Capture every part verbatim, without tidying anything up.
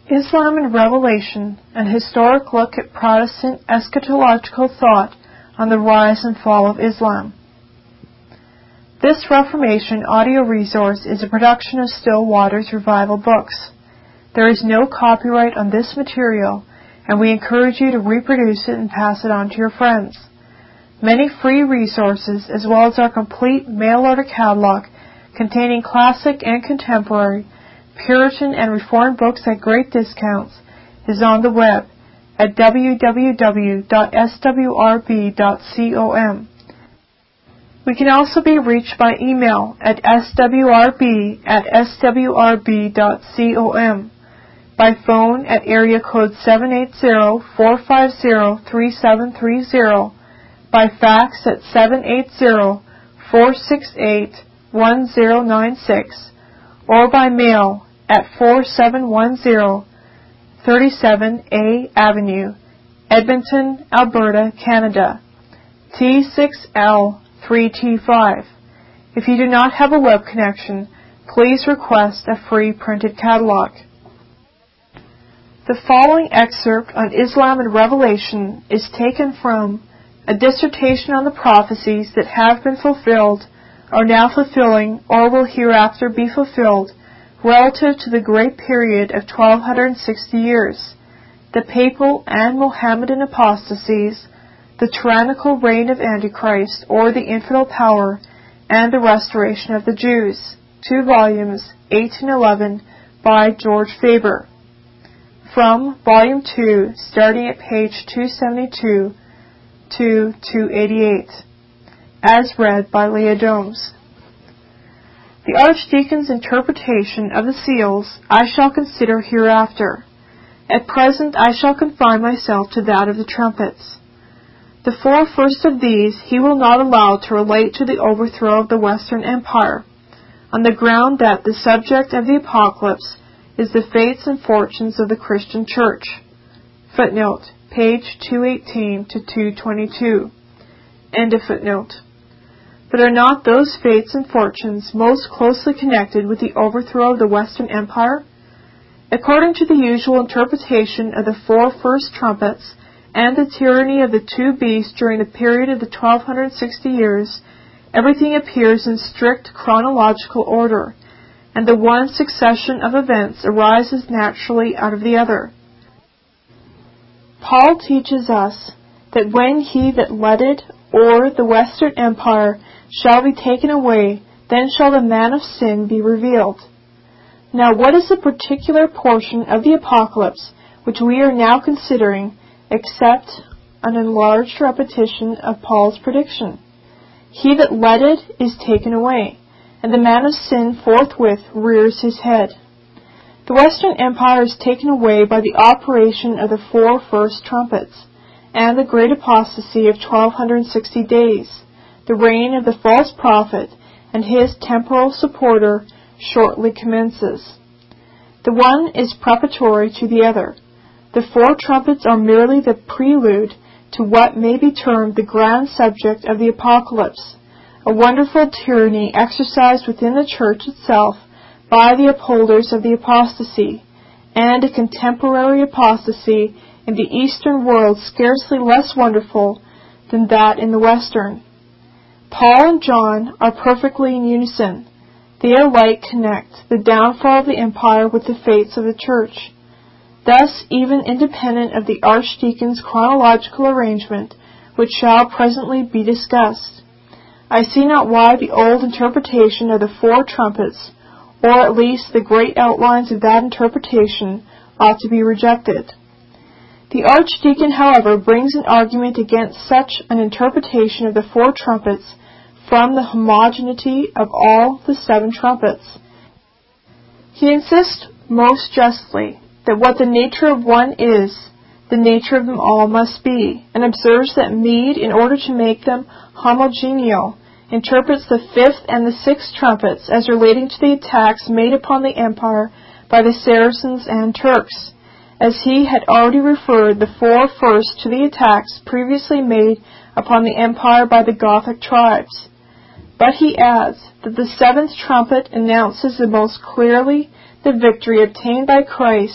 Islam and Revelation, an historic look at Protestant eschatological thought on the rise and fall of Islam. This Reformation audio resource is a production of Still Waters Revival Books. There is no copyright on this material, and we encourage you to reproduce it and pass it on to your friends. Many free resources, as well as our complete mail-order catalog containing classic and contemporary, Puritan and Reformed books at great discounts, is on the web at w w w dot s w r b dot com. We can also be reached by email at s w r b at s w r b dot com, by phone at area code seven eight zero, four five zero, three seven three zero, by fax at seven eight zero, four six eight, one zero nine six, or by mail at four seven one zero, thirty-seven A Avenue, Edmonton, Alberta, Canada, T six L three T five. If you do not have a web connection, please request a free printed catalog. The following excerpt on Islam and Revelation is taken from A Dissertation on the Prophecies that Have Been Fulfilled, are now fulfilling, or will hereafter be fulfilled, relative to the great period of twelve sixty years, the papal and Mohammedan apostasies, the tyrannical reign of Antichrist or the infidel power, and the restoration of the Jews. Two volumes, eighteen eleven, by George Faber. From Volume two, starting at page two seventy-two to two eighty-eight. As read by Leah Domes. The Archdeacon's interpretation of the seals I shall consider hereafter. At present I shall confine myself to that of the trumpets. The four first of these he will not allow to relate to the overthrow of the Western Empire, on the ground that the subject of the Apocalypse is the fates and fortunes of the Christian Church. Footnote, page two eighteen to two twenty-two. End of footnote. But are not those fates and fortunes most closely connected with the overthrow of the Western Empire? According to the usual interpretation of the four first trumpets and the tyranny of the two beasts during the period of the twelve sixty years, everything appears in strict chronological order, and the one succession of events arises naturally out of the other. Paul teaches us that when he that ledded, or the Western Empire, shall be taken away, then shall the man of sin be revealed. Now what is the particular portion of the Apocalypse which we are now considering, except an enlarged repetition of Paul's prediction? He that ledded is taken away, and the man of sin forthwith rears his head. The Western Empire is taken away by the operation of the four first trumpets, and the great apostasy of twelve sixty days. The reign of the false prophet and his temporal supporter shortly commences. The one is preparatory to the other. The four trumpets are merely the prelude to what may be termed the grand subject of the Apocalypse, a wonderful tyranny exercised within the Church itself by the upholders of the apostasy, and a contemporary apostasy in the Eastern world scarcely less wonderful than that in the Western. Paul and John are perfectly in unison. They alike connect the downfall of the empire with the fates of the Church. Thus, even independent of the Archdeacon's chronological arrangement, which shall presently be discussed, I see not why the old interpretation of the four trumpets, or at least the great outlines of that interpretation, ought to be rejected. The Archdeacon, however, brings an argument against such an interpretation of the four trumpets from the homogeneity of all the seven trumpets. He insists most justly that what the nature of one is, the nature of them all must be, and observes that Mede, in order to make them homogeneal, interprets the fifth and the sixth trumpets as relating to the attacks made upon the empire by the Saracens and Turks, as he had already referred the four first to the attacks previously made upon the empire by the Gothic tribes. But he adds that the seventh trumpet announces the most clearly the victory obtained by Christ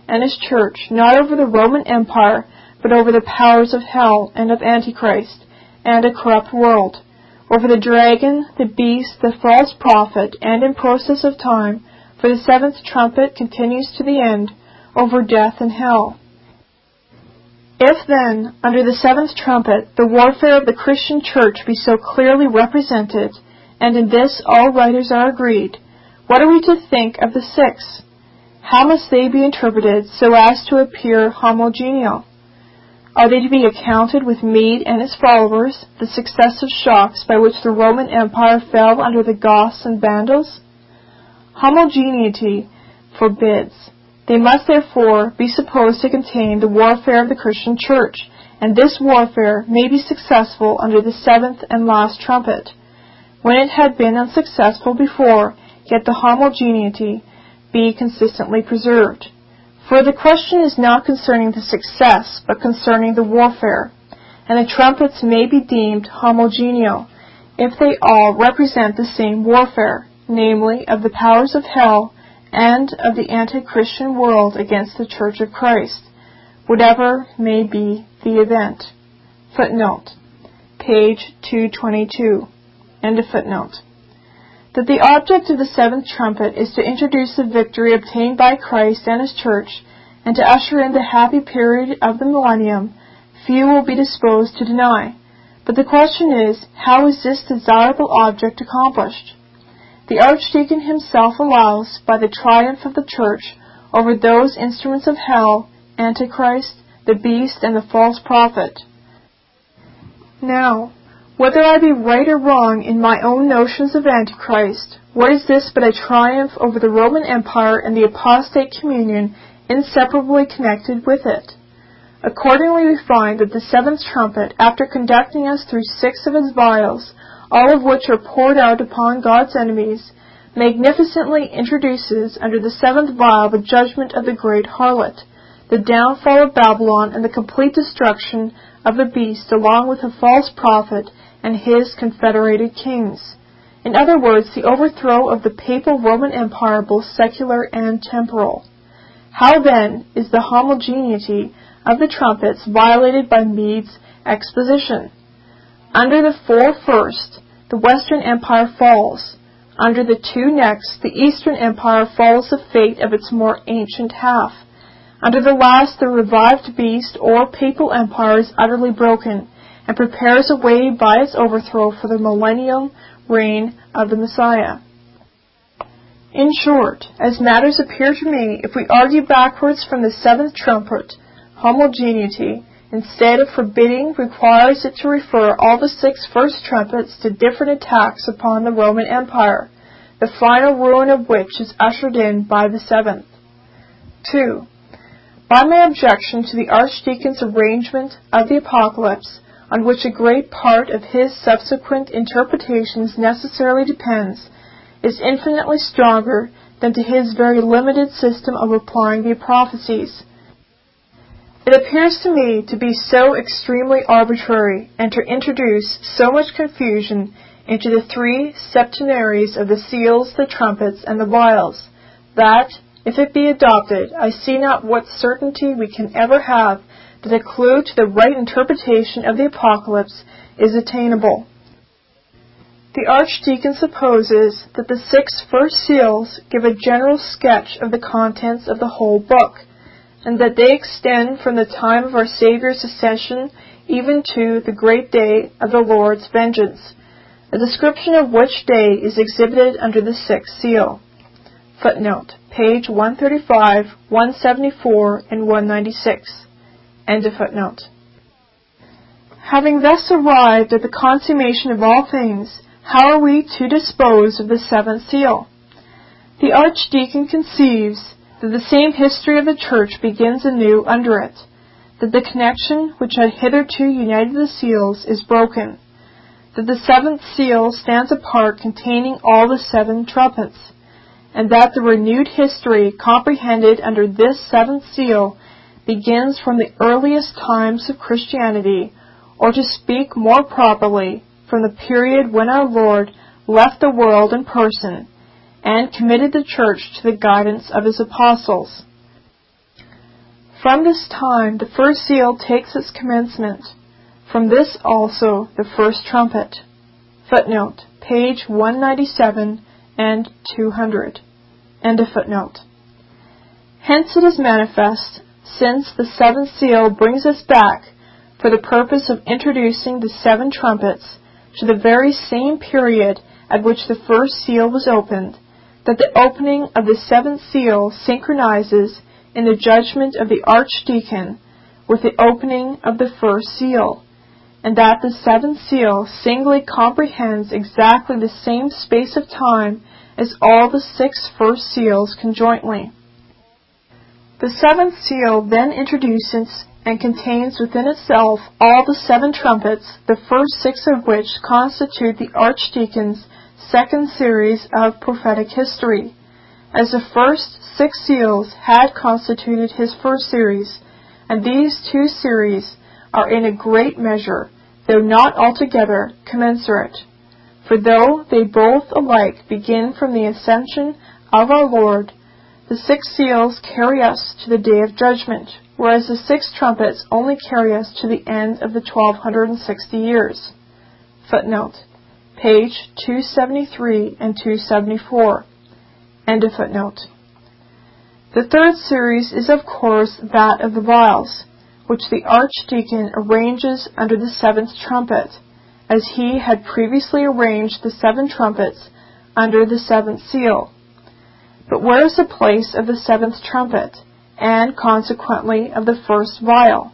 and his church, not over the Roman Empire, but over the powers of hell and of Antichrist, and a corrupt world, over the dragon, the beast, the false prophet, and in process of time, for the seventh trumpet continues to the end, over death and hell. If then, under the seventh trumpet, the warfare of the Christian church be so clearly represented, and in this all writers are agreed, what are we to think of the six? How must they be interpreted so as to appear homogeneal? Are they to be accounted with Mede and his followers, the successive shocks by which the Roman Empire fell under the Goths and Vandals? Homogeneity forbids. They must therefore be supposed to contain the warfare of the Christian church, and this warfare may be successful under the seventh and last trumpet, when it had been unsuccessful before, yet the homogeneity be consistently preserved. For the question is not concerning the success, but concerning the warfare, and the trumpets may be deemed homogeneal, if they all represent the same warfare, namely, of the powers of hell and of the anti-Christian world against the Church of Christ, whatever may be the event. Footnote, page two twenty-two, end of footnote. That the object of the seventh trumpet is to introduce the victory obtained by Christ and his church, and to usher in the happy period of the millennium, few will be disposed to deny. But the question is, how is this desirable object accomplished? The Archdeacon himself allows, by the triumph of the church over those instruments of hell, Antichrist, the beast, and the false prophet. Now, whether I be right or wrong in my own notions of Antichrist, what is this but a triumph over the Roman Empire and the apostate communion inseparably connected with it? Accordingly, we find that the seventh trumpet, after conducting us through six of its vials, all of which are poured out upon God's enemies, magnificently introduces under the seventh vial the judgment of the great harlot, the downfall of Babylon, and the complete destruction of the beast, along with the false prophet and his confederated kings. In other words, the overthrow of the papal Roman Empire, both secular and temporal. How then is the homogeneity of the trumpets violated by Mede's exposition? Under the four first, the Western Empire falls. Under the two next, the Eastern Empire follows the fate of its more ancient half. Under the last, the revived beast or papal empire is utterly broken, and prepares a way by its overthrow for the millennial reign of the Messiah. In short, as matters appear to me, if we argue backwards from the seventh trumpet, homogeneity, instead of forbidding, requires it to refer all the six first trumpets to different attacks upon the Roman Empire, the final ruin of which is ushered in by the seventh. two. By my objection to the Archdeacon's arrangement of the Apocalypse, on which a great part of his subsequent interpretations necessarily depends, is infinitely stronger than to his very limited system of applying the prophecies. It appears to me to be so extremely arbitrary, and to introduce so much confusion into the three septenaries of the seals, the trumpets, and the vials, that, if it be adopted, I see not what certainty we can ever have that a clue to the right interpretation of the Apocalypse is attainable. The Archdeacon supposes that the six first seals give a general sketch of the contents of the whole book, and that they extend from the time of our Saviour's ascension even to the great day of the Lord's vengeance, a description of which day is exhibited under the sixth seal. Footnote, page one thirty-five, one seventy-four, and one ninety-six. End of footnote. Having thus arrived at the consummation of all things, how are we to dispose of the seventh seal? The Archdeacon conceives that the same history of the Church begins anew under it, that the connection which had hitherto united the seals is broken, that the seventh seal stands apart containing all the seven trumpets, and that the renewed history comprehended under this seventh seal begins from the earliest times of Christianity, or to speak more properly, from the period when our Lord left the world in person and committed the Church to the guidance of his apostles. From this time the first seal takes its commencement. From this also the first trumpet. Footnote, page one ninety-seven and two hundred. End of footnote. Hence it is manifest, since the seventh seal brings us back for the purpose of introducing the seven trumpets to the very same period at which the first seal was opened, that the opening of the seventh seal synchronizes in the judgment of the archdeacon with the opening of the first seal, and that the seventh seal singly comprehends exactly the same space of time as all the six first seals conjointly. The seventh seal then introduces and contains within itself all the seven trumpets, the first six of which constitute the archdeacon's second series of prophetic history, as the first six seals had constituted his first series, and these two series are in a great measure, though not altogether, commensurate. For though they both alike begin from the ascension of our Lord, the six seals carry us to the day of judgment, whereas the six trumpets only carry us to the end of the twelve sixty years. Footnote, page two seventy-three and two seventy-four. End of footnote. The third series is of course that of the vials, which the archdeacon arranges under the seventh trumpet, as he had previously arranged the seven trumpets under the seventh seal. But where is the place of the seventh trumpet, and consequently of the first vial?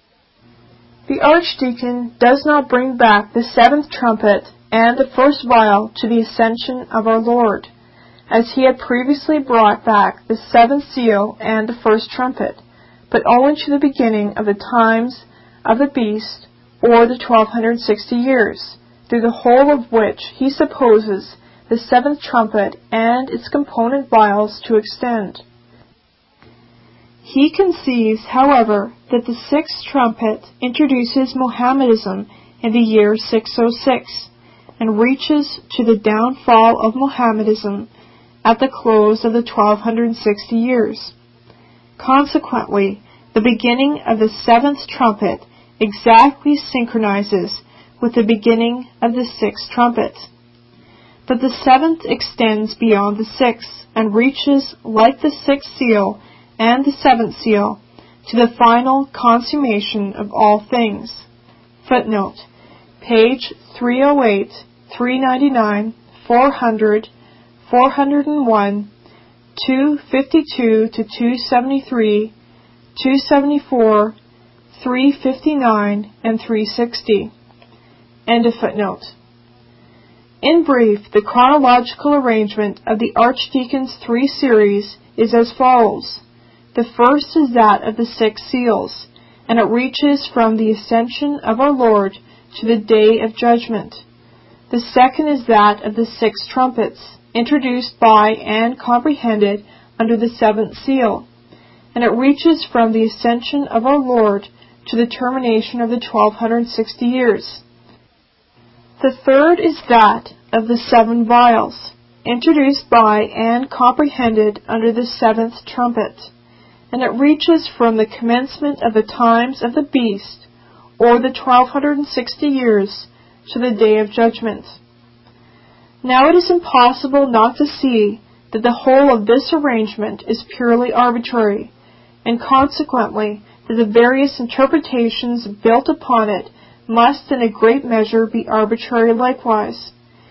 The archdeacon does not bring back the seventh trumpet and the first vial to the ascension of our Lord, as he had previously brought back the seventh seal and the first trumpet, but only to the beginning of the times of the beast, or the twelve sixty years, through the whole of which he supposes the seventh trumpet and its component vials to extend. He conceives, however, that the sixth trumpet introduces Mohammedanism in the year six oh six, and reaches to the downfall of Mohammedanism at the close of the twelve sixty years. Consequently, the beginning of the seventh trumpet exactly synchronizes with the beginning of the sixth trumpet. But the seventh extends beyond the sixth, and reaches, like the sixth seal and the seventh seal, to the final consummation of all things. Footnote, page three oh eight, three ninety-nine, four hundred, four oh one, two fifty-two to two seventy-three, two seventy-four, three fifty-nine, and three sixty. End of footnote. In brief, the chronological arrangement of the archdeacon's three series is as follows. The first is that of the six seals, and it reaches from the ascension of our Lord to the day of judgment. The second is that of the six trumpets, introduced by and comprehended under the seventh seal, and it reaches from the ascension of our Lord to the termination of the twelve sixty years. The third is that of the seven vials, introduced by and comprehended under the seventh trumpet, and it reaches from the commencement of the times of the beast, or the twelve sixty years, to the day of judgment. Now it is impossible not to see that the whole of this arrangement is purely arbitrary, and consequently that the various interpretations built upon it must in a great measure be arbitrary likewise.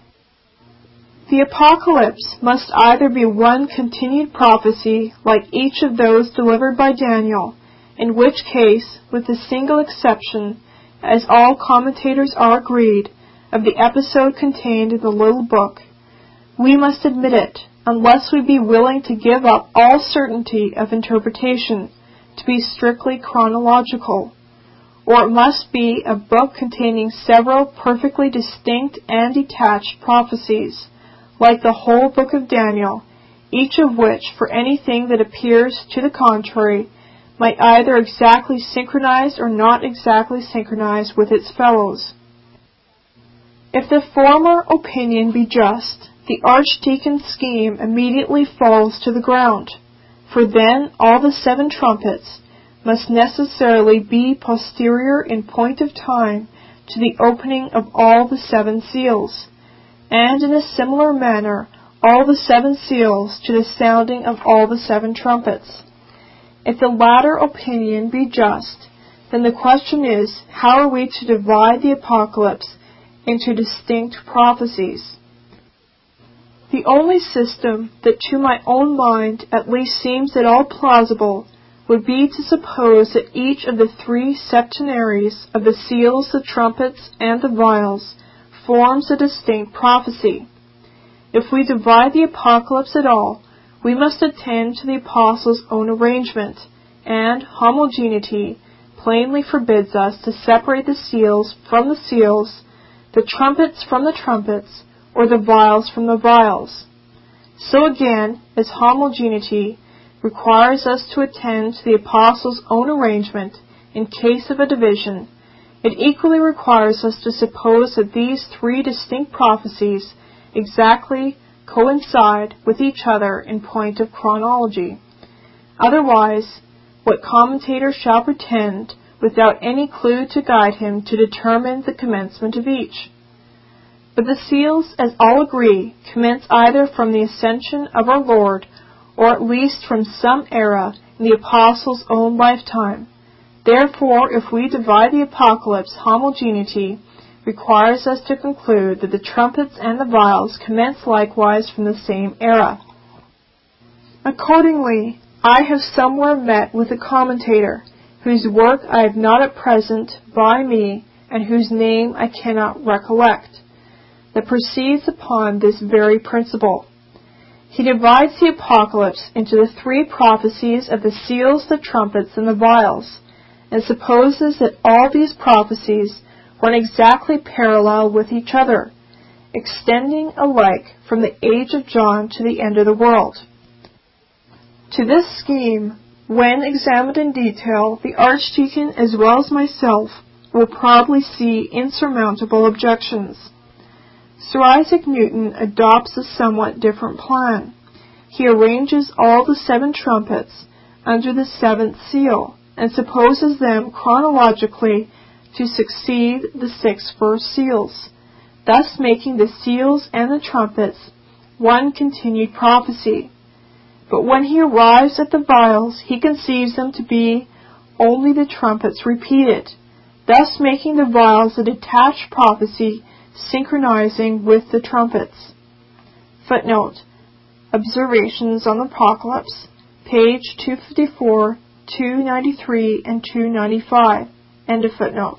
The Apocalypse must either be one continued prophecy like each of those delivered by Daniel, in which case, with the single exception, as all commentators are agreed, of the episode contained in the little book, we must admit it, unless we be willing to give up all certainty of interpretation, to be strictly chronological. Or it must be a book containing several perfectly distinct and detached prophecies, like the whole book of Daniel, each of which, for anything that appears to the contrary, might either exactly synchronize or not exactly synchronize with its fellows. If the former opinion be just, the archdeacon's scheme immediately falls to the ground, for then all the seven trumpets, must necessarily be posterior in point of time to the opening of all the seven seals, and in a similar manner all the seven seals to the sounding of all the seven trumpets. If the latter opinion be just, then the question is, how are we to divide the apocalypse into distinct prophecies? The only system that to my own mind at least seems at all plausible would be to suppose that each of the three septenaries of the seals, the trumpets, and the vials forms a distinct prophecy. If we divide the apocalypse at all, we must attend to the apostles' own arrangement, and homogeneity plainly forbids us to separate the seals from the seals, the trumpets from the trumpets, or the vials from the vials. So again, as homogeneity requires us to attend to the apostles' own arrangement in case of a division, it equally requires us to suppose that these three distinct prophecies exactly coincide with each other in point of chronology. Otherwise, what commentator shall pretend, without any clue to guide him, to determine the commencement of each? But the seals, as all agree, commence either from the ascension of our Lord, or at least from some era in the apostles' own lifetime. Therefore, if we divide the apocalypse, homogeneity requires us to conclude that the trumpets and the vials commence likewise from the same era. Accordingly, I have somewhere met with a commentator, whose work I have not at present by me, and whose name I cannot recollect, that proceeds upon this very principle. He divides the apocalypse into the three prophecies of the seals, the trumpets, and the vials, and supposes that all these prophecies run exactly parallel with each other, extending alike from the age of John to the end of the world. To this scheme, when examined in detail, the Archdeacon as well as myself will probably see insurmountable objections. Sir Isaac Newton adopts a somewhat different plan. He arranges all the seven trumpets under the seventh seal, and supposes them chronologically to succeed the six first seals, thus making the seals and the trumpets one continued prophecy. But when he arrives at the vials, he conceives them to be only the trumpets repeated, thus making the vials a detached prophecy synchronizing with the trumpets. Footnote: Observations on the Apocalypse, page two fifty-four, two ninety-three, and two ninety-five. End of footnote.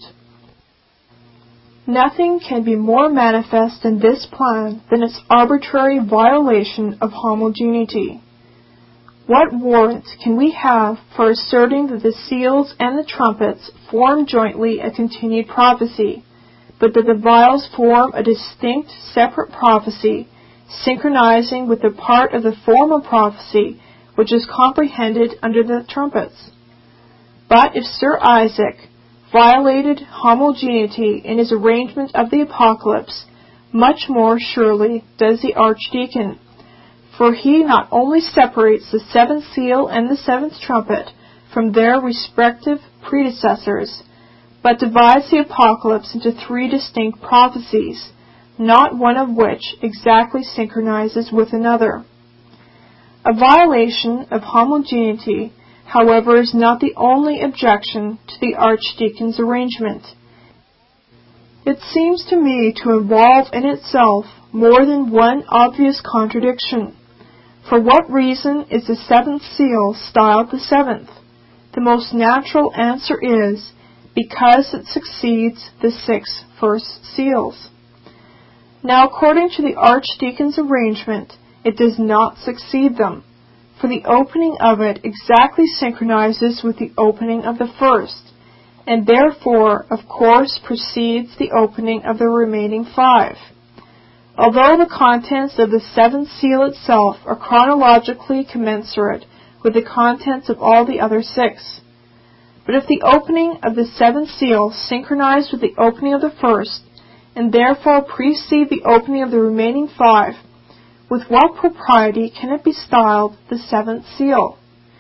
Nothing can be more manifest in this plan than its arbitrary violation of homogeneity. What warrant can we have for asserting that the seals and the trumpets form jointly a continued prophecy, but that the vials form a distinct separate prophecy, synchronizing with the part of the former prophecy which is comprehended under the trumpets? But if Sir Isaac violated homogeneity in his arrangement of the apocalypse, much more surely does the Archdeacon, for he not only separates the seventh seal and the seventh trumpet from their respective predecessors, but divides the apocalypse into three distinct prophecies, not one of which exactly synchronizes with another. A violation of homogeneity, however, is not the only objection to the Archdeacon's arrangement. It seems to me to involve in itself more than one obvious contradiction. For what reason is the seventh seal styled the seventh? The most natural answer is, because it succeeds the six first seals. Now, according to the Archdeacon's arrangement, it does not succeed them, for the opening of it exactly synchronizes with the opening of the first, and therefore, of course, precedes the opening of the remaining five. Although the contents of the seventh seal itself are chronologically commensurate with the contents of all the other six. But if the opening of the seventh seal synchronize with the opening of the first, and therefore precede the opening of the remaining five, with what propriety can it be styled the seventh seal?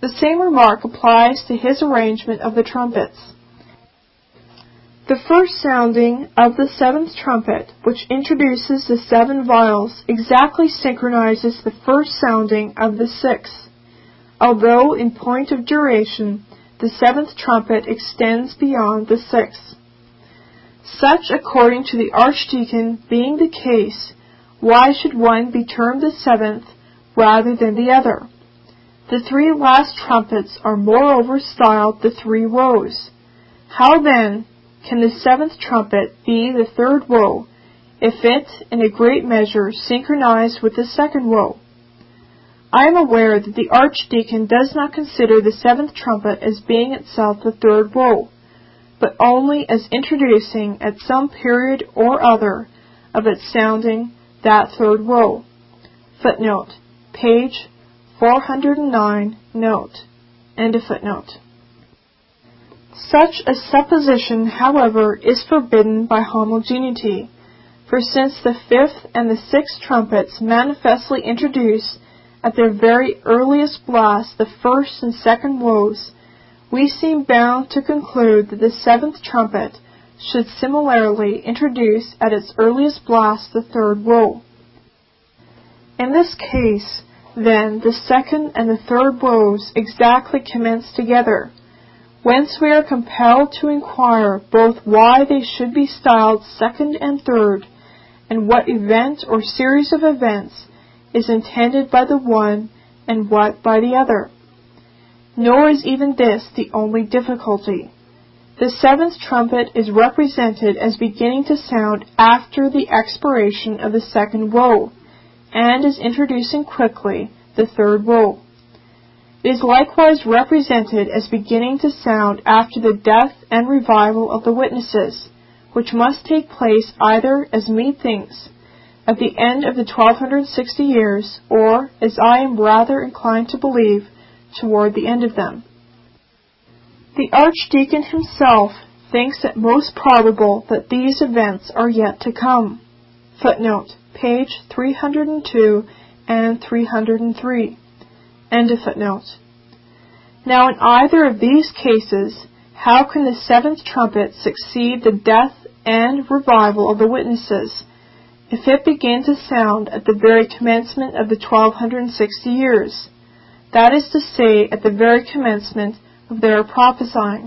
The same remark applies to his arrangement of the trumpets. The first sounding of the seventh trumpet, which introduces the seven vials, exactly synchronizes the first sounding of the sixth, although in point of duration the seventh trumpet extends beyond the sixth. Such, according to the archdeacon, being the case, why should one be termed the seventh rather than the other? The three last trumpets are moreover styled the three woes. How then can the seventh trumpet be the third woe, if it, in a great measure, synchronize with the second woe? I am aware that the archdeacon does not consider the seventh trumpet as being itself the third woe, but only as introducing at some period or other of its sounding that third woe. Footnote, page four hundred nine, note. End of footnote. Such a supposition, however, is forbidden by homogeneity, for since the fifth and the sixth trumpets manifestly introduce at their very earliest blast the first and second woes, we seem bound to conclude that the seventh trumpet should similarly introduce at its earliest blast the third woe. In this case, then, the second and the third woes exactly commence together, whence we are compelled to inquire both why they should be styled second and third, and what event or series of events is intended by the one and what by the other. Nor is even this the only difficulty. The seventh trumpet is represented as beginning to sound after the expiration of the second woe, and is introducing quickly the third woe. It is likewise represented as beginning to sound after the death and revival of the witnesses, which must take place either, as methinks, at the end of the twelve sixty years, or, as I am rather inclined to believe, toward the end of them. The archdeacon himself thinks it most probable that these events are yet to come. Footnote, page three hundred two and three hundred three. End of footnote. Now in either of these cases, how can the seventh trumpet succeed the death and revival of the witnesses, if it begin to sound at the very commencement of the twelve sixty years, that is to say, at the very commencement of their prophesying?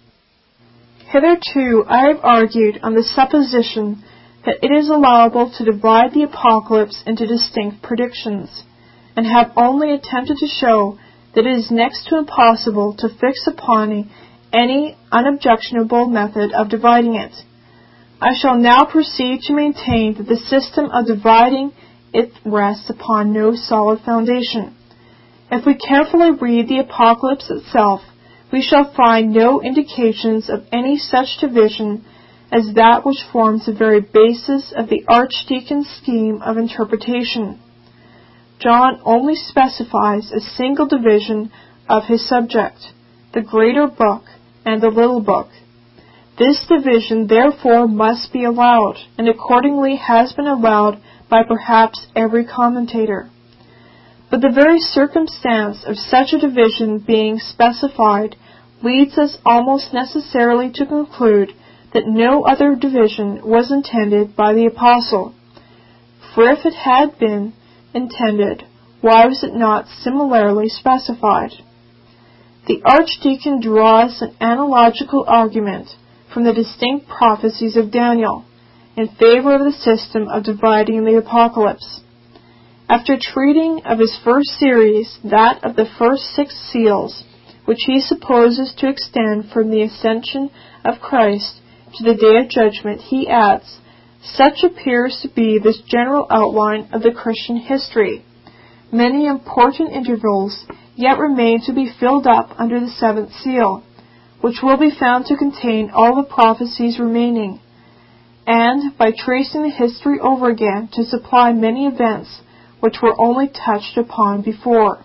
Hitherto I have argued on the supposition that it is allowable to divide the apocalypse into distinct predictions, and have only attempted to show that it is next to impossible to fix upon any unobjectionable method of dividing it. I shall now proceed to maintain that the system of dividing it rests upon no solid foundation. If we carefully read the Apocalypse itself, we shall find no indications of any such division as that which forms the very basis of the archdeacon's scheme of interpretation. John only specifies a single division of his subject, the greater book and the little book. This division therefore must be allowed, and accordingly has been allowed by perhaps every commentator. But the very circumstance of such a division being specified leads us almost necessarily to conclude that no other division was intended by the apostle. For if it had been intended, why was it not similarly specified? The archdeacon draws an analogical argument from the distinct prophecies of Daniel in favor of the system of dividing the apocalypse. After treating of his first series, that of the first six seals, which he supposes to extend from the ascension of Christ to the day of judgment, he adds, "Such appears to be this general outline of the Christian history. Many important intervals yet remain to be filled up under the seventh seal, which will be found to contain all the prophecies remaining, and, by tracing the history over again, to supply many events which were only touched upon before."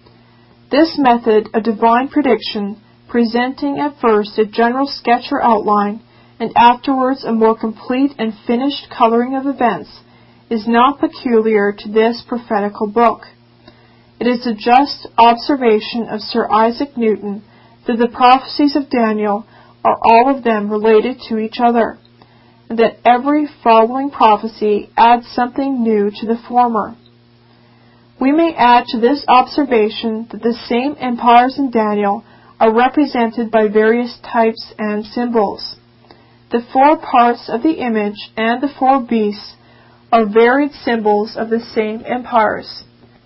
This method of divine prediction, presenting at first a general sketch or outline, and afterwards a more complete and finished coloring of events, is not peculiar to this prophetical book. It is a just observation of Sir Isaac Newton that the prophecies of Daniel are all of them related to each other, and that every following prophecy adds something new to the former. We may add to this observation that the same empires in Daniel are represented by various types and symbols. The four parts of the image and the four beasts are varied symbols of the same empires.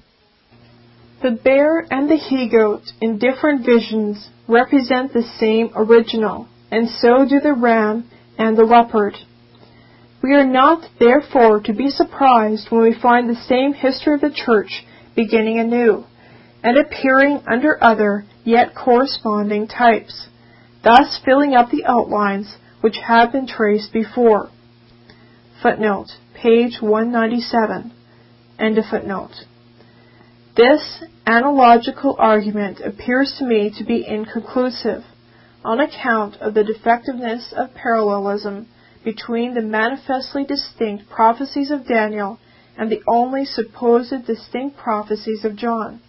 The bear and the he-goat in different visions represent the same original, and so do the ram and the leopard. We are not, therefore, to be surprised when we find the same history of the Church beginning anew, and appearing under other, yet corresponding types, thus filling up the outlines which have been traced before. Footnote, page one ninety-seven. End of footnote. This analogical argument appears to me to be inconclusive, on account of the defectiveness of parallelism between the manifestly distinct prophecies of Daniel and the only supposed distinct prophecies of John.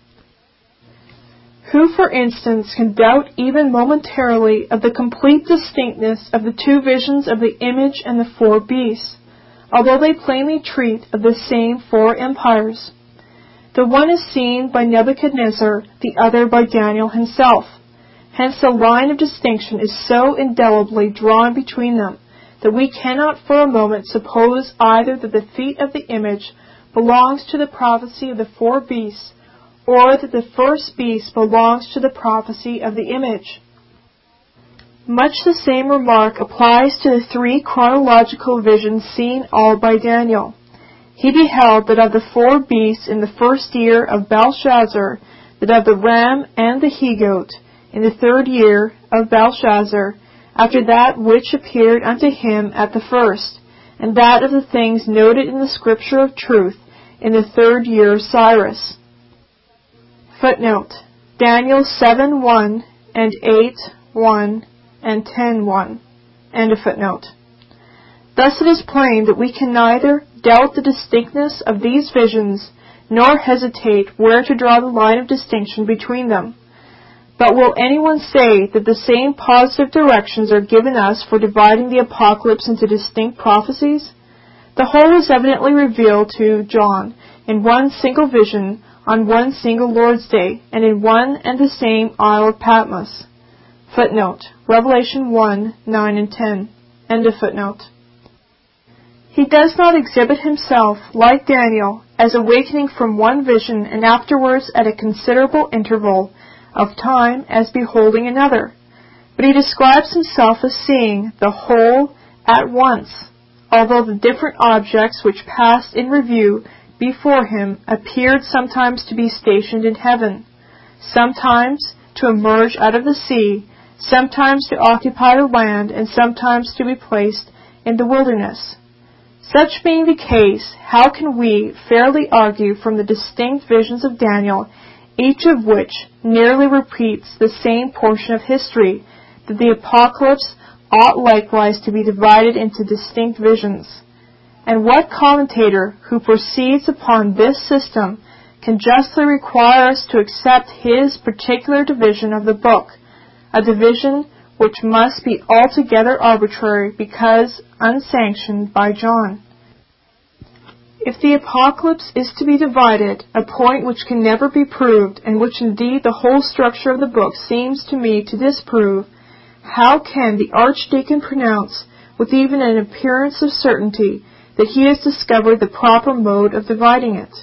Who, for instance, can doubt even momentarily of the complete distinctness of the two visions of the image and the four beasts, although they plainly treat of the same four empires? The one is seen by Nebuchadnezzar, the other by Daniel himself. Hence the line of distinction is so indelibly drawn between them that we cannot for a moment suppose either that the feet of the image belongs to the prophecy of the four beasts, or that the first beast belongs to the prophecy of the image. Much the same remark applies to the three chronological visions seen all by Daniel. He beheld that of the four beasts in the first year of Belshazzar, that of the ram and the he-goat in the third year of Belshazzar, after that which appeared unto him at the first, and that of the things noted in the Scripture of truth in the third year of Cyrus. Footnote, Daniel seven one and eight one and ten one. End of footnote. Thus it is plain that we can neither doubt the distinctness of these visions, nor hesitate where to draw the line of distinction between them. But will anyone say that the same positive directions are given us for dividing the apocalypse into distinct prophecies? The whole is evidently revealed to John in one single vision on one single Lord's Day, and in one and the same Isle of Patmos. Footnote, Revelation one, nine and ten. End of footnote. He does not exhibit himself, like Daniel, as awakening from one vision and afterwards at a considerable interval of time as beholding another, but he describes himself as seeing the whole at once, although the different objects which passed in review before him appeared sometimes to be stationed in heaven, sometimes to emerge out of the sea, sometimes to occupy the land, and sometimes to be placed in the wilderness. Such being the case, how can we fairly argue from the distinct visions of Daniel, each of which nearly repeats the same portion of history, that the apocalypse ought likewise to be divided into distinct visions? And what commentator who proceeds upon this system can justly require us to accept his particular division of the book, a division which must be altogether arbitrary because unsanctioned by John? If the apocalypse is to be divided, a point which can never be proved, and which indeed the whole structure of the book seems to me to disprove, how can the archdeacon pronounce, with even an appearance of certainty, that he has discovered the proper mode of dividing it?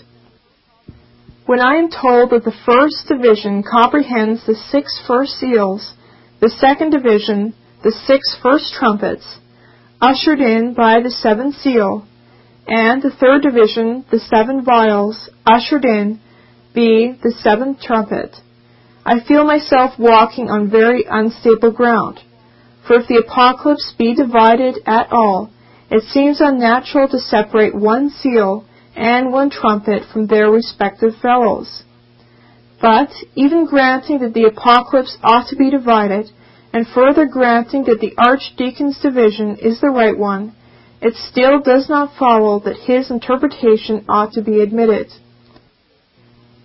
When I am told that the first division comprehends the six first seals, the second division, the six first trumpets, ushered in by the seventh seal, and the third division, the seven vials, ushered in, be the seventh trumpet, I feel myself walking on very unstable ground. For if the apocalypse be divided at all, it seems unnatural to separate one seal and one trumpet from their respective fellows. But, even granting that the apocalypse ought to be divided, and further granting that the archdeacon's division is the right one, it still does not follow that his interpretation ought to be admitted.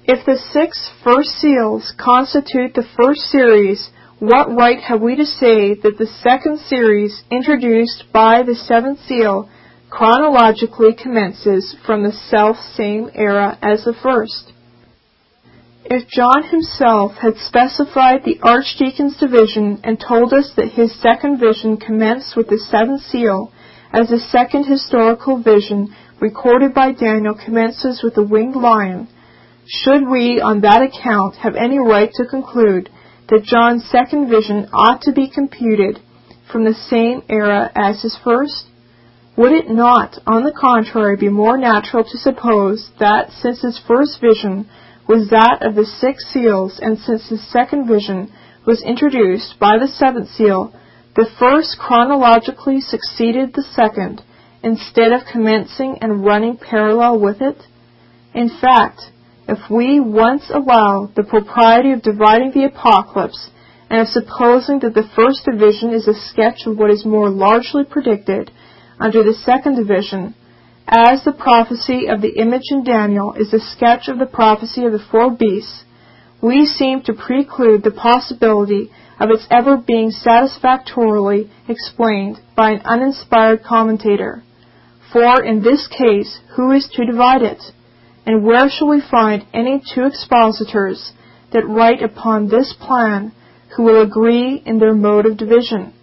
If the six first seals constitute the first series, what right have we to say that the second series, introduced by the seventh seal, chronologically commences from the self-same era as the first? If John himself had specified the archdeacon's division and told us that his second vision commenced with the seventh seal, as the second historical vision recorded by Daniel commences with the winged lion, should we, on that account, have any right to conclude that John's second vision ought to be computed from the same era as his first? Would it not, on the contrary, be more natural to suppose that, since his first vision was that of the six seals, and since his second vision was introduced by the seventh seal, the first chronologically succeeded the second, instead of commencing and running parallel with it? In fact, if we once allow the propriety of dividing the Apocalypse, and of supposing that the first division is a sketch of what is more largely predicted under the second division, as the prophecy of the image in Daniel is a sketch of the prophecy of the four beasts, we seem to preclude the possibility of its ever being satisfactorily explained by an uninspired commentator. For in this case, who is to divide it? And where shall we find any two expositors that write upon this plan who will agree in their mode of division?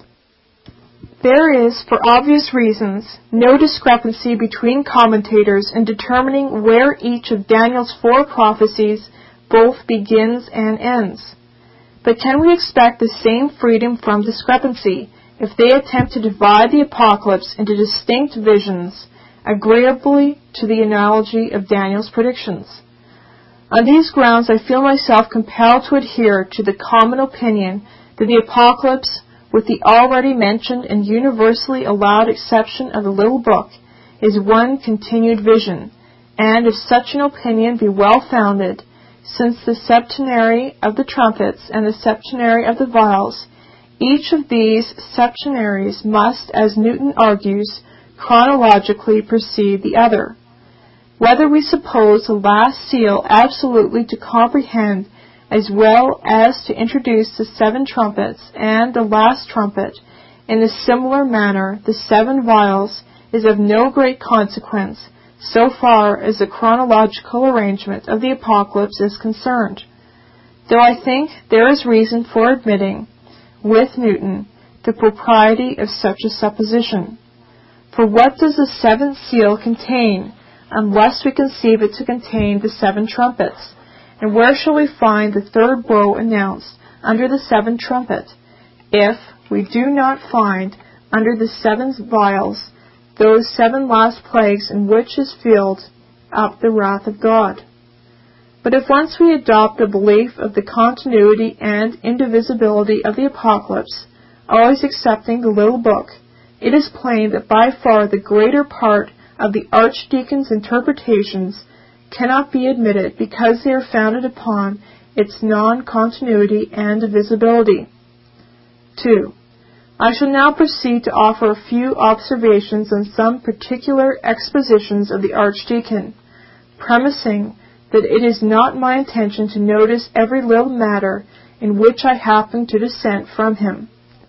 There is, for obvious reasons, no discrepancy between commentators in determining where each of Daniel's four prophecies both begins and ends. But can we expect the same freedom from discrepancy if they attempt to divide the Apocalypse into distinct visions, agreeably to the analogy of Daniel's predictions? On these grounds, I feel myself compelled to adhere to the common opinion that the Apocalypse, with the already mentioned and universally allowed exception of the little book, is one continued vision, and if such an opinion be well-founded, since the septenary of the trumpets and the septenary of the vials, each of these septenaries must, as Newton argues, chronologically precede the other. Whether we suppose the last seal absolutely to comprehend as well as to introduce the seven trumpets and the last trumpet in a similar manner, the seven vials, is of no great consequence so far as the chronological arrangement of the Apocalypse is concerned, though I think there is reason for admitting, with Newton, the propriety of such a supposition. For what does the seventh seal contain, unless we conceive it to contain the seven trumpets? And where shall we find the third woe announced under the seventh trumpet, if we do not find under the seven vials those seven last plagues in which is filled up the wrath of God? But if once we adopt the belief of the continuity and indivisibility of the Apocalypse, always excepting the little book, it is plain that by far the greater part of the archdeacon's interpretations cannot be admitted because they are founded upon its non-continuity and divisibility. two. I shall now proceed to offer a few observations on some particular expositions of the archdeacon, premising that it is not my intention to notice every little matter in which I happen to dissent from him.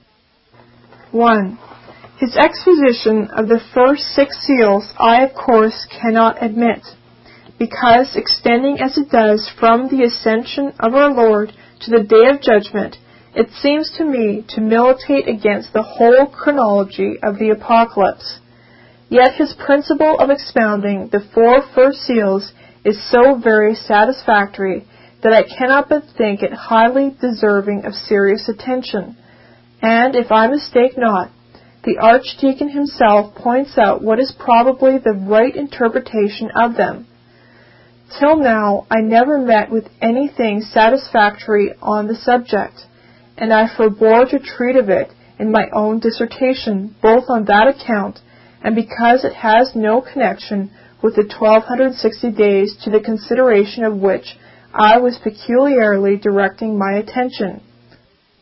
one. His exposition of the first six seals I, of course, cannot admit, because, extending as it does from the ascension of our Lord to the day of judgment, it seems to me to militate against the whole chronology of the Apocalypse. Yet his principle of expounding the four first seals is so very satisfactory that I cannot but think it highly deserving of serious attention, and, if I mistake not, the archdeacon himself points out what is probably the right interpretation of them. Till now I never met with anything satisfactory on the subject, and I forbore to treat of it in my own dissertation, both on that account and because it has no connection with the twelve sixty days to the consideration of which I was peculiarly directing my attention.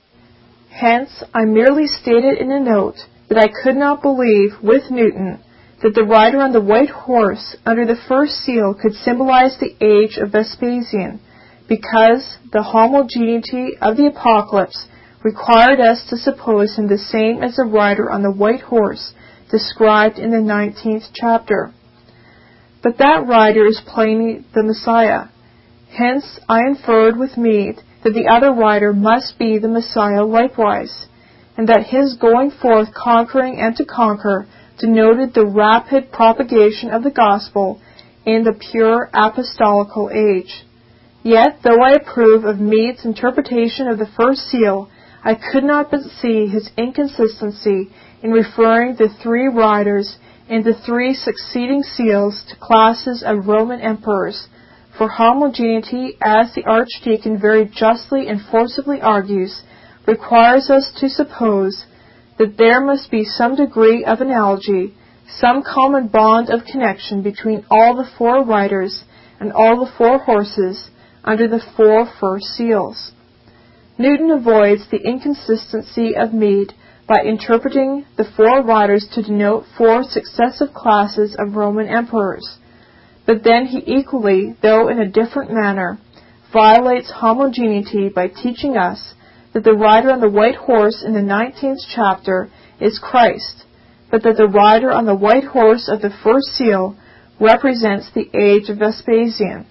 Hence I merely stated in a note that I could not believe, with Newton, that the rider on the white horse under the first seal could symbolize the age of Vespasian, because the homogeneity of the Apocalypse required us to suppose him the same as the rider on the white horse described in the nineteenth chapter. But that rider is plainly the Messiah. Hence I inferred with Mede that the other rider must be the Messiah likewise, and that his going forth conquering and to conquer denoted the rapid propagation of the gospel in the pure apostolical age. Yet, though I approve of Mede's interpretation of the first seal, I could not but see his inconsistency in referring the three riders in the three succeeding seals to classes of Roman emperors, for homogeneity, as the Archdeacon very justly and forcibly argues, requires us to suppose that there must be some degree of analogy, some common bond of connection between all the four riders and all the four horses under the four first seals. Newton avoids the inconsistency of Mede by interpreting the four riders to denote four successive classes of Roman emperors. But then he equally, though in a different manner, violates homogeneity by teaching us that the rider on the white horse in the nineteenth chapter is Christ, but that the rider on the white horse of the first seal represents the age of Vespasian.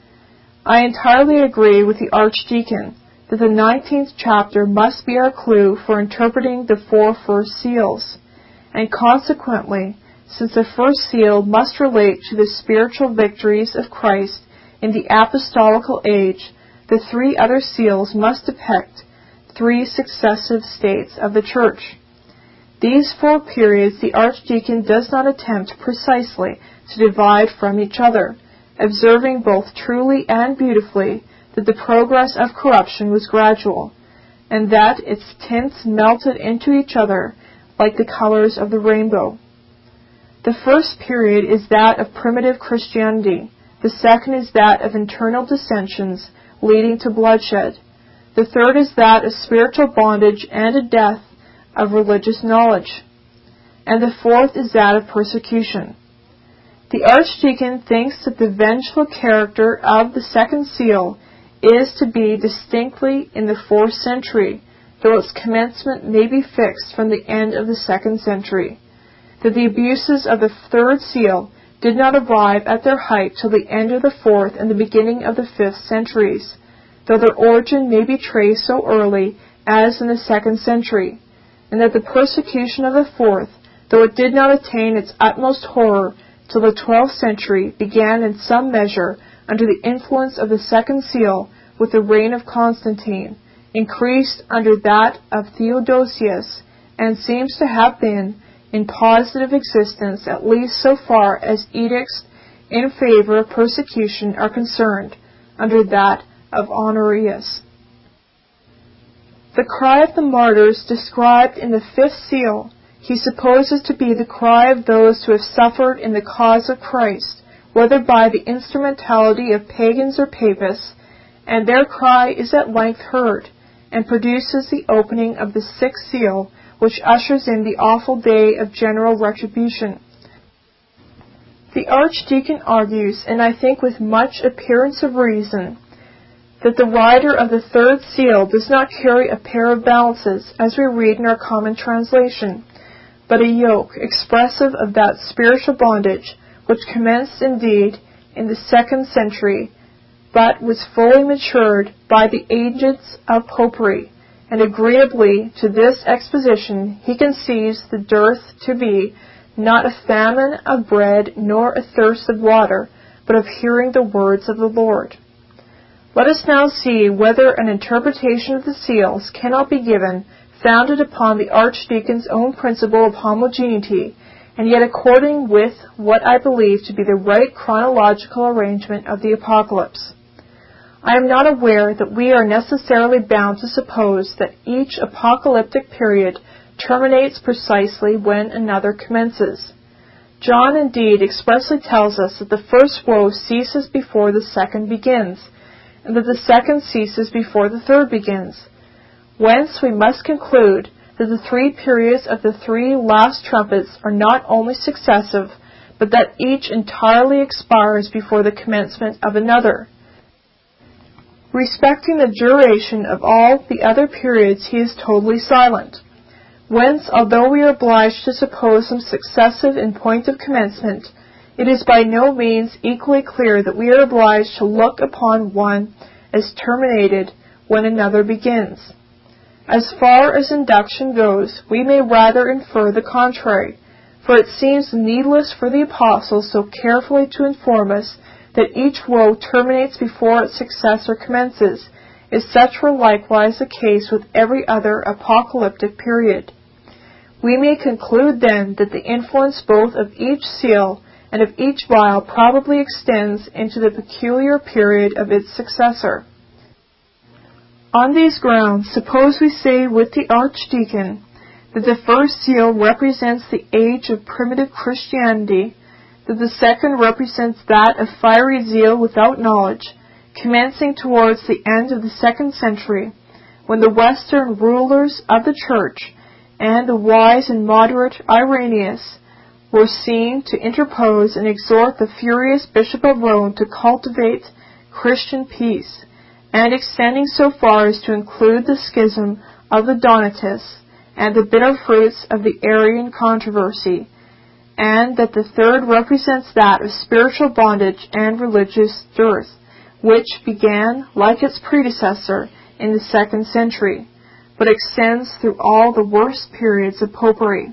I entirely agree with the Archdeacon that the nineteenth chapter must be our clue for interpreting the four first seals, and consequently, since the first seal must relate to the spiritual victories of Christ in the apostolical age, the three other seals must depict three successive states of the Church. These four periods the Archdeacon does not attempt precisely to divide from each other, observing both truly and beautifully that the progress of corruption was gradual, and that its tints melted into each other like the colors of the rainbow. The first period is that of primitive Christianity. The second is that of internal dissensions leading to bloodshed. The third is that of spiritual bondage and a death of religious knowledge. And the fourth is that of persecution. The Archdeacon thinks that the vengeful character of the second seal is to be distinctly in the fourth century, though its commencement may be fixed from the end of the second century. That the abuses of the third seal did not arrive at their height till the end of the fourth and the beginning of the fifth centuries, though their origin may be traced so early as in the second century, and that the persecution of the fourth, though it did not attain its utmost horror till the twelfth century, began in some measure under the influence of the second seal with the reign of Constantine, increased under that of Theodosius, and seems to have been in positive existence at least so far as edicts in favor of persecution are concerned, under that of Honorius. The cry of the martyrs described in the fifth seal he supposes to be the cry of those who have suffered in the cause of Christ, whether by the instrumentality of pagans or papists, and their cry is at length heard, and produces the opening of the sixth seal, which ushers in the awful day of general retribution. The Archdeacon argues, and I think with much appearance of reason, that the rider of the third seal does not carry a pair of balances, as we read in our common translation, but a yoke expressive of that spiritual bondage which commenced indeed in the second century, but was fully matured by the agents of popery, and agreeably to this exposition he conceives the dearth to be not a famine of bread nor a thirst of water, but of hearing the words of the Lord. Let us now see whether an interpretation of the seals cannot be given founded upon the Archdeacon's own principle of homogeneity, and yet according with what I believe to be the right chronological arrangement of the Apocalypse. I am not aware that we are necessarily bound to suppose that each apocalyptic period terminates precisely when another commences. John indeed expressly tells us that the first woe ceases before the second begins, and that the second ceases before the third begins. Whence we must conclude that the three periods of the three last trumpets are not only successive, but that each entirely expires before the commencement of another. Respecting the duration of all the other periods he is totally silent. Whence, although we are obliged to suppose them successive in point of commencement, it is by no means equally clear that we are obliged to look upon one as terminated when another begins. As far as induction goes, we may rather infer the contrary, for it seems needless for the Apostle so carefully to inform us that each woe terminates before its successor commences, as such were likewise the case with every other apocalyptic period. We may conclude then that the influence both of each seal and of each vial probably extends into the peculiar period of its successor. On these grounds, suppose we say with the Archdeacon that the first seal represents the age of primitive Christianity, that the second represents that of fiery zeal without knowledge, commencing towards the end of the second century, when the Western rulers of the Church and the wise and moderate Irenaeus were seen to interpose and exhort the furious Bishop of Rome to cultivate Christian peace, and extending so far as to include the schism of the Donatists and the bitter fruits of the Arian controversy, and that the third represents that of spiritual bondage and religious dearth, which began, like its predecessor, in the second century, but extends through all the worst periods of popery.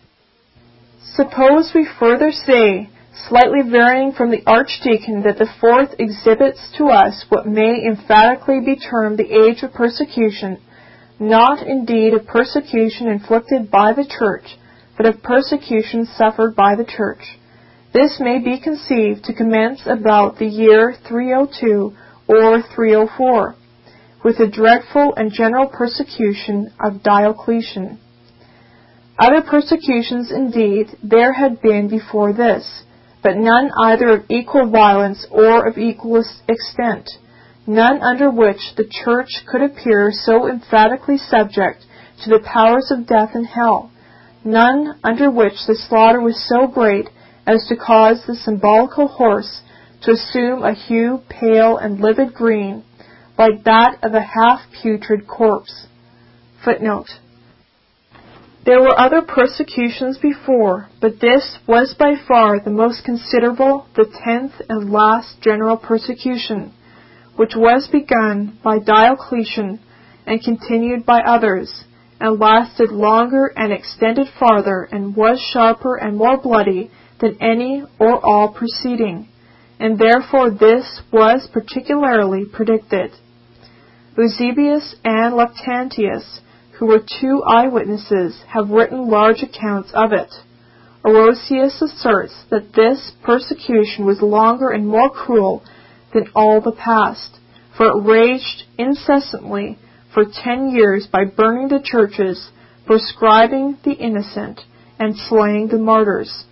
Suppose we further say, slightly varying from the Archdeacon, that the fourth exhibits to us what may emphatically be termed the age of persecution, not indeed of persecution inflicted by the Church, but of persecution suffered by the Church. This may be conceived to commence about the year three oh two or three oh four, with the dreadful and general persecution of Diocletian. Other persecutions, indeed, there had been before this, but none either of equal violence or of equal extent, none under which the Church could appear so emphatically subject to the powers of death and hell, none under which the slaughter was so great as to cause the symbolical horse to assume a hue pale and livid green, like that of a half-putrid corpse. Footnote. There were other persecutions before, but this was by far the most considerable, the tenth and last general persecution, which was begun by Diocletian and continued by others, and lasted longer and extended farther, and was sharper and more bloody than any or all preceding, and therefore this was particularly predicted. Eusebius and Lactantius, who were two eyewitnesses, have written large accounts of it. Orosius asserts that this persecution was longer and more cruel than all the past, for it raged incessantly for ten years by burning the churches, proscribing the innocent, and slaying the martyrs.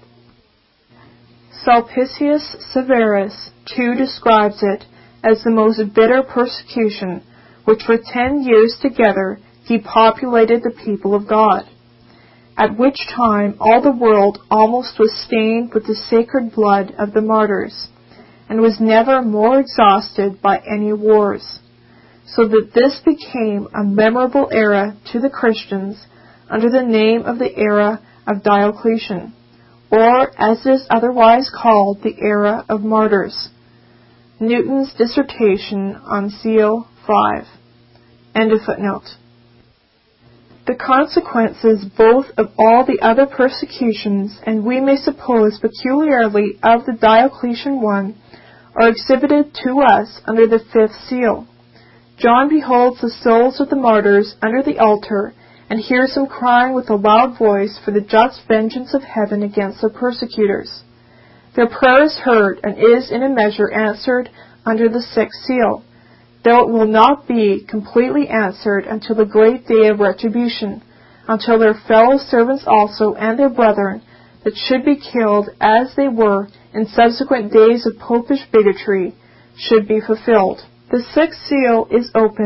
Sulpicius Severus, too, describes it as the most bitter persecution, which for ten years together depopulated the people of God, at which time all the world almost was stained with the sacred blood of the martyrs, and was never more exhausted by any wars, so that this became a memorable era to the Christians under the name of the era of Diocletian, or, as it is otherwise called, the era of martyrs. Newton's Dissertation on Zeal five. End of footnote. The consequences both of all the other persecutions, and we may suppose peculiarly of the Diocletian one, are exhibited to us under the fifth seal. John beholds the souls of the martyrs under the altar, and hears them crying with a loud voice for the just vengeance of heaven against their persecutors. Their prayer is heard, and is in a measure answered under the sixth seal, though it will not be completely answered until the great day of retribution, until their fellow servants also and their brethren that should be killed as they were in subsequent days of popish bigotry should be fulfilled. The sixth seal is opened,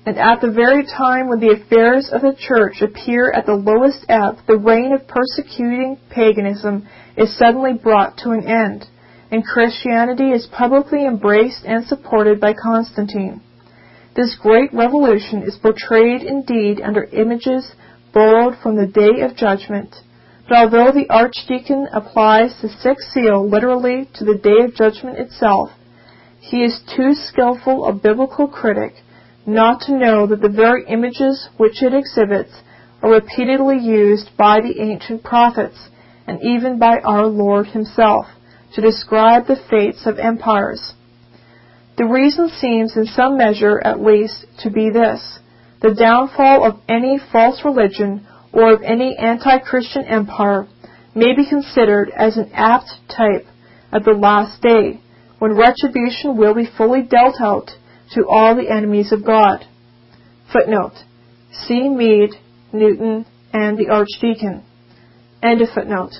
And at the very time when the affairs of the Church appear at the lowest ebb, the reign of persecuting paganism is suddenly brought to an end, and Christianity is publicly embraced and supported by Constantine. This great revolution is portrayed indeed under images borrowed from the Day of Judgment, but although the Archdeacon applies the sixth seal literally to the Day of Judgment itself, he is too skillful a biblical critic not to know that the very images which it exhibits are repeatedly used by the ancient prophets, and even by our Lord himself, to describe the fates of empires. The reason seems, in some measure at least, to be this: the downfall of any false religion or of any anti-Christian empire may be considered as an apt type of the last day, when retribution will be fully dealt out to all the enemies of God. Footnote. See Mead, Newton, and the Archdeacon. End of footnote.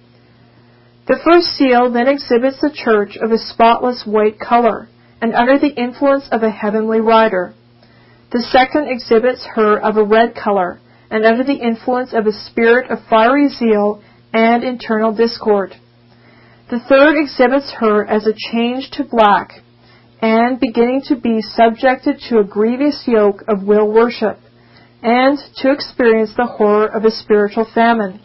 The first seal then exhibits the Church of a spotless white color, and under the influence of a heavenly rider. The second exhibits her of a red color, and under the influence of a spirit of fiery zeal and internal discord. The third exhibits her as a change to black, and beginning to be subjected to a grievous yoke of will worship, and to experience the horror of a spiritual famine.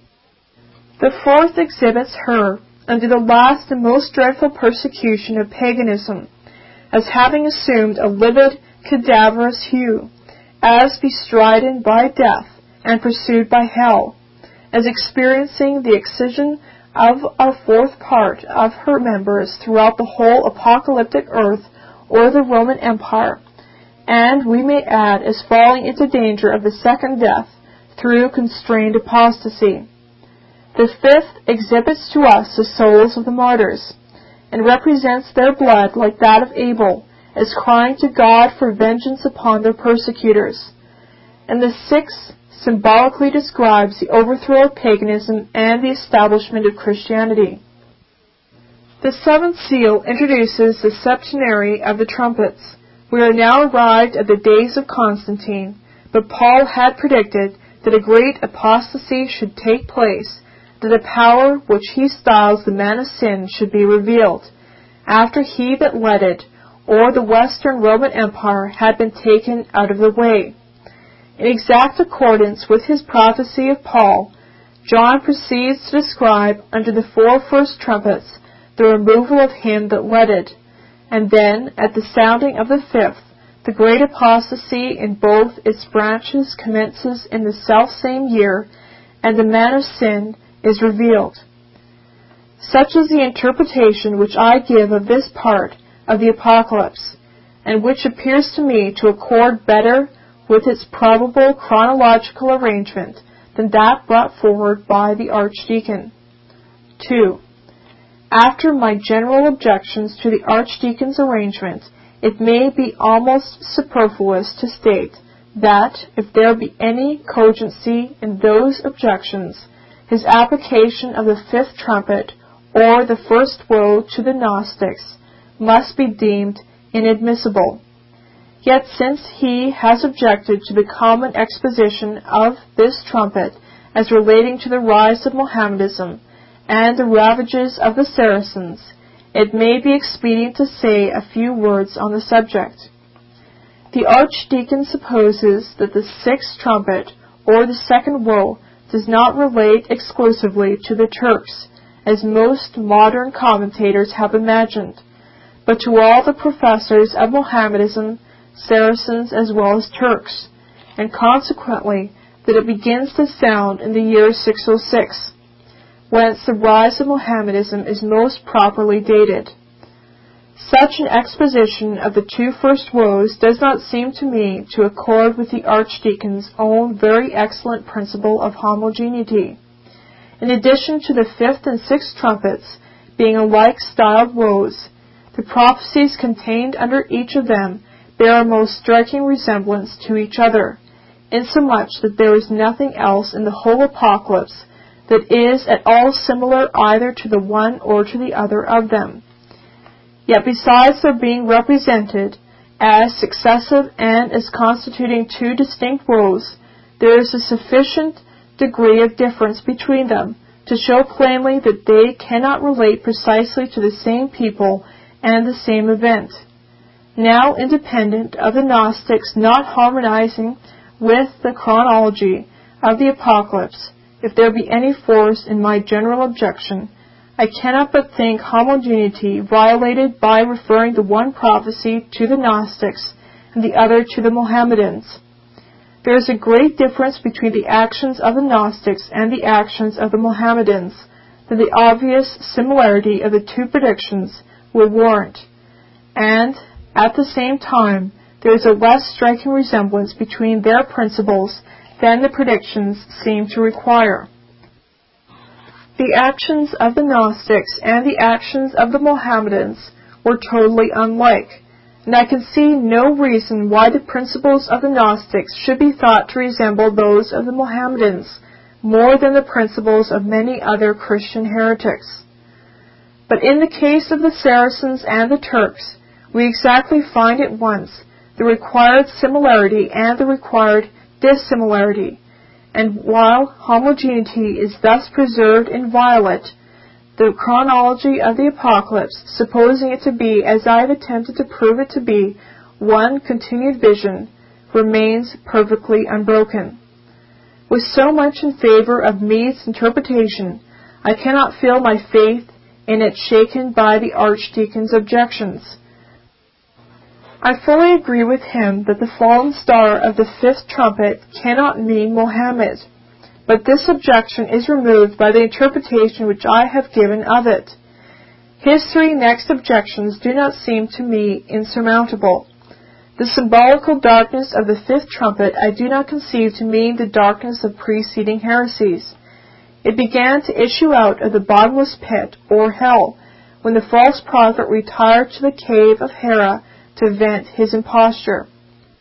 The fourth exhibits her under the last and most dreadful persecution of paganism, as having assumed a livid, cadaverous hue, as bestridden by death and pursued by hell, as experiencing the excision of a fourth part of her members throughout the whole apocalyptic earth or the Roman Empire, and we may add as falling into danger of the second death through constrained apostasy. The fifth exhibits to us the souls of the martyrs, and represents their blood like that of Abel, as crying to God for vengeance upon their persecutors. And the sixth symbolically describes the overthrow of paganism and the establishment of Christianity. The seventh seal introduces the septenary of the trumpets. We are now arrived at the days of Constantine, but Paul had predicted that a great apostasy should take place, that the power which he styles the man of sin should be revealed, after he that led it, or the Western Roman Empire, had been taken out of the way. In exact accordance with his prophecy of Paul, John proceeds to describe under the four first trumpets the removal of him that led it, and then, at the sounding of the fifth, the great apostasy in both its branches commences in the selfsame year, and the man of sin is revealed. Such is the interpretation which I give of this part of the apocalypse, and which appears to me to accord better with its probable chronological arrangement than that brought forward by the Archdeacon. two. After my general objections to the Archdeacon's arrangement, it may be almost superfluous to state that, if there be any cogency in those objections, his application of the fifth trumpet, or the first woe to the Gnostics, must be deemed inadmissible. Yet since he has objected to the common exposition of this trumpet as relating to the rise of Mohammedanism and the ravages of the Saracens, it may be expedient to say a few words on the subject. The Archdeacon supposes that the sixth trumpet, or the second woe, does not relate exclusively to the Turks, as most modern commentators have imagined, but to all the professors of Mohammedanism, Saracens as well as Turks, and consequently that it begins to sound in the year six oh six, whence the rise of Mohammedanism is most properly dated. Such an exposition of the two first woes does not seem to me to accord with the Archdeacon's own very excellent principle of homogeneity. In addition to the fifth and sixth trumpets being alike styled woes, the prophecies contained under each of them bear a most striking resemblance to each other, insomuch that there is nothing else in the whole apocalypse that is at all similar either to the one or to the other of them. Yet besides their being represented as successive and as constituting two distinct woes, there is a sufficient degree of difference between them to show plainly that they cannot relate precisely to the same people and the same event. Now, independent of the Gnostics not harmonizing with the chronology of the Apocalypse, if there be any force in my general objection, I cannot but think homogeneity violated by referring the one prophecy to the Gnostics and the other to the Mohammedans. There is a great difference between the actions of the Gnostics and the actions of the Mohammedans that the obvious similarity of the two predictions will warrant, and, at the same time, there is a less striking resemblance between their principles than the predictions seem to require. The actions of the Gnostics and the actions of the Mohammedans were totally unlike, and I can see no reason why the principles of the Gnostics should be thought to resemble those of the Mohammedans more than the principles of many other Christian heretics. But in the case of the Saracens and the Turks, we exactly find at once the required similarity and the required dissimilarity, and while homogeneity is thus preserved inviolate, the chronology of the Apocalypse, supposing it to be, as I have attempted to prove it to be, one continued vision, remains perfectly unbroken. With so much in favor of Meade's interpretation, I cannot feel my faith in it shaken by the Archdeacon's objections. I fully agree with him that the fallen star of the fifth trumpet cannot mean Mohammed, but this objection is removed by the interpretation which I have given of it. His three next objections do not seem to me insurmountable. The symbolical darkness of the fifth trumpet I do not conceive to mean the darkness of preceding heresies. It began to issue out of the bottomless pit, or hell, when the false prophet retired to the cave of Hera to vent his imposture.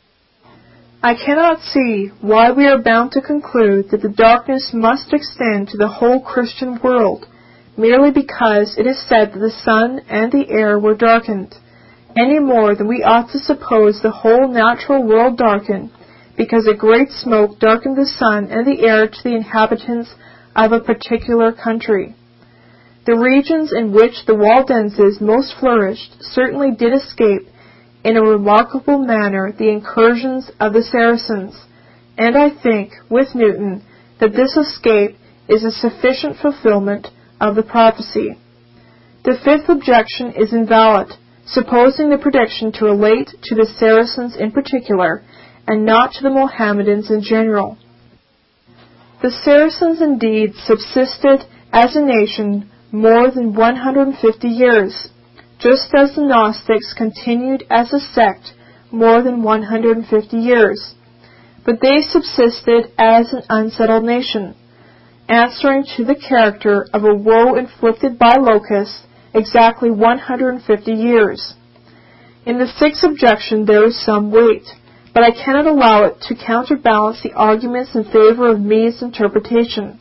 I cannot see why we are bound to conclude that the darkness must extend to the whole Christian world, merely because it is said that the sun and the air were darkened, any more than we ought to suppose the whole natural world darkened, because a great smoke darkened the sun and the air to the inhabitants of a particular country. The regions in which the Waldenses most flourished certainly did escape in a remarkable manner the incursions of the Saracens, and I think, with Newton, that this escape is a sufficient fulfillment of the prophecy. The fifth objection is invalid, supposing the prediction to relate to the Saracens in particular, and not to the Mohammedans in general. The Saracens indeed subsisted as a nation more than one hundred fifty years, just as the Gnostics continued as a sect more than one hundred fifty years. But they subsisted as an unsettled nation, answering to the character of a woe inflicted by locusts exactly one hundred fifty years. In the sixth objection there is some weight, but I cannot allow it to counterbalance the arguments in favor of Meade's interpretation.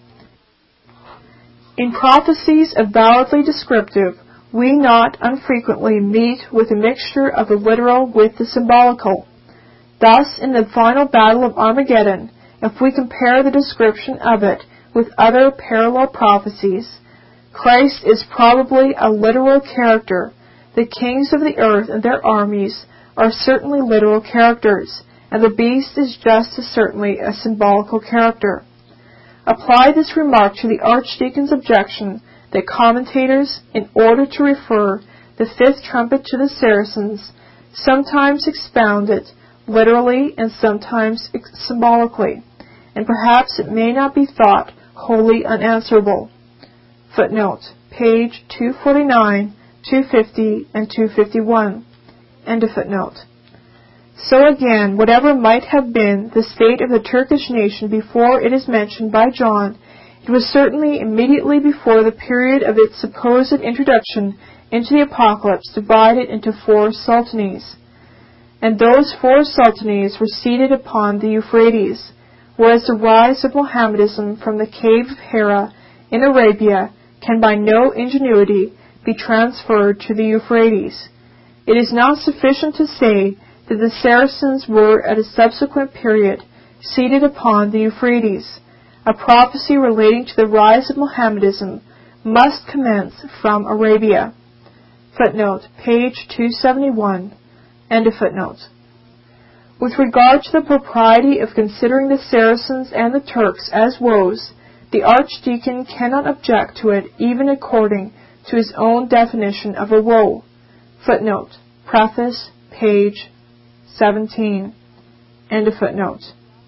In prophecies avowedly descriptive, we not unfrequently meet with a mixture of the literal with the symbolical. Thus, in the final battle of Armageddon, if we compare the description of it with other parallel prophecies, Christ is probably a literal character. The kings of the earth and their armies are certainly literal characters, and the beast is just as certainly a symbolical character. Apply this remark to the Archdeacon's objection that commentators, in order to refer the fifth trumpet to the Saracens, sometimes expound it literally and sometimes symbolically, and perhaps it may not be thought wholly unanswerable. Footnote, page two forty-nine, two fifty, and two fifty-one. End of footnote. So again, whatever might have been the state of the Turkish nation before it is mentioned by John, it was certainly immediately before the period of its supposed introduction into the Apocalypse divided into four sultanies. And those four sultanies were seated upon the Euphrates, whereas the rise of Mohammedanism from the cave of Hera in Arabia can by no ingenuity be transferred to the Euphrates. It is not sufficient to say that the Saracens were at a subsequent period seated upon the Euphrates. A prophecy relating to the rise of Mohammedanism must commence from Arabia. Footnote, page two seventy-one. End of footnote. With regard to the propriety of considering the Saracens and the Turks as woes, the Archdeacon cannot object to it even according to his own definition of a woe. Footnote, preface, page seventeen. End of footnote.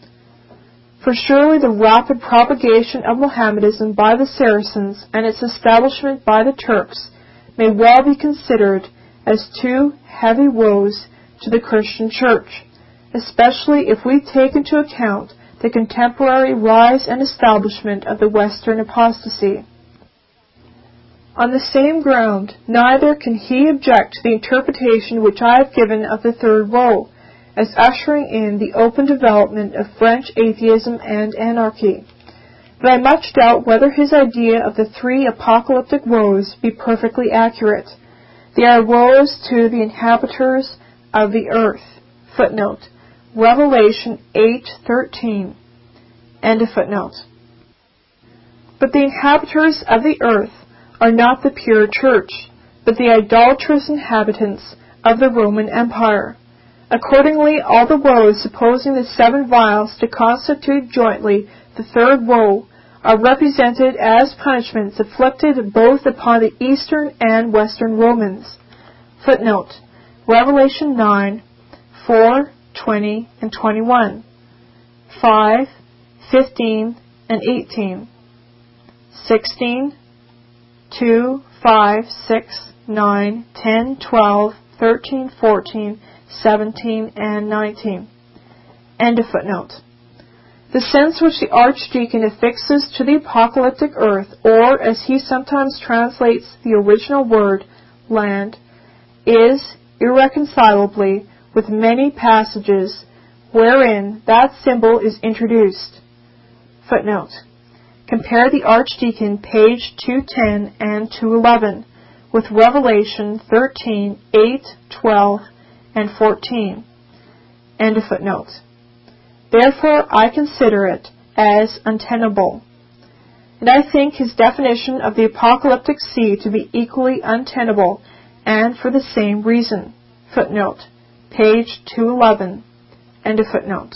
For surely the rapid propagation of Mohammedanism by the Saracens and its establishment by the Turks may well be considered as two heavy woes to the Christian Church, especially if we take into account the contemporary rise and establishment of the Western apostasy. On the same ground, neither can he object to the interpretation which I have given of the third woe, as ushering in the open development of French atheism and anarchy. But I much doubt whether his idea of the three apocalyptic woes be perfectly accurate. They are woes to the inhabitants of the earth. Footnote, Revelation eight thirteen. End of footnote. But the inhabitants of the earth are not the pure church, but the idolatrous inhabitants of the Roman Empire. Accordingly, all the woes supposing the seven vials to constitute jointly the third woe are represented as punishments inflicted both upon the Eastern and Western Romans. Footnote, Revelation nine, four, twenty, and twenty-one, five, fifteen, and eighteen, sixteen, two, five, six, nine, ten, twelve, thirteen, fourteen, seventeen, and nineteen. End of footnote. The sense which the Archdeacon affixes to the apocalyptic earth, or as he sometimes translates the original word, land, is irreconcilably with many passages wherein that symbol is introduced. Footnote. Compare the Archdeacon, page two ten and two eleven, with Revelation thirteen, eight, twelve, and fourteen. End of footnote. Therefore, I consider it as untenable. And I think his definition of the apocalyptic sea to be equally untenable, and for the same reason. Footnote, page two eleven. End of footnote.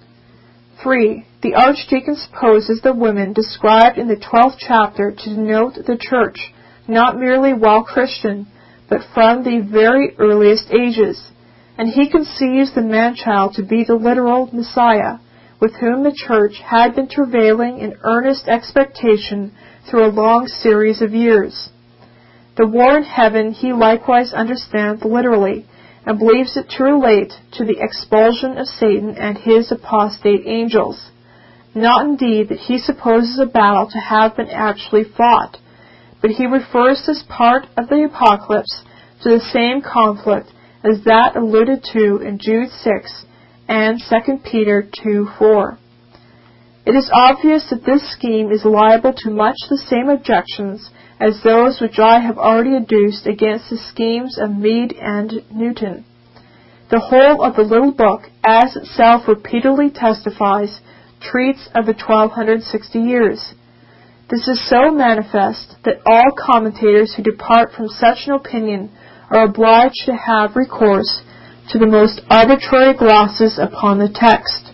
three. The Archdeacon supposes the women described in the twelfth chapter to denote the Church, not merely while Christian, but from the very earliest ages, and he conceives the man-child to be the literal Messiah, with whom the Church had been travailing in earnest expectation through a long series of years. The war in heaven he likewise understands literally, and believes it to relate to the expulsion of Satan and his apostate angels. Not indeed that he supposes a battle to have been actually fought, but he refers this part of the apocalypse to the same conflict as that alluded to in Jude six and Second Peter two four. It is obvious that this scheme is liable to much the same objections as those which I have already adduced against the schemes of Meade and Newton. The whole of the little book, as itself repeatedly testifies, treats of the twelve sixty years. This is so manifest that all commentators who depart from such an opinion are obliged to have recourse to the most arbitrary glosses upon the text.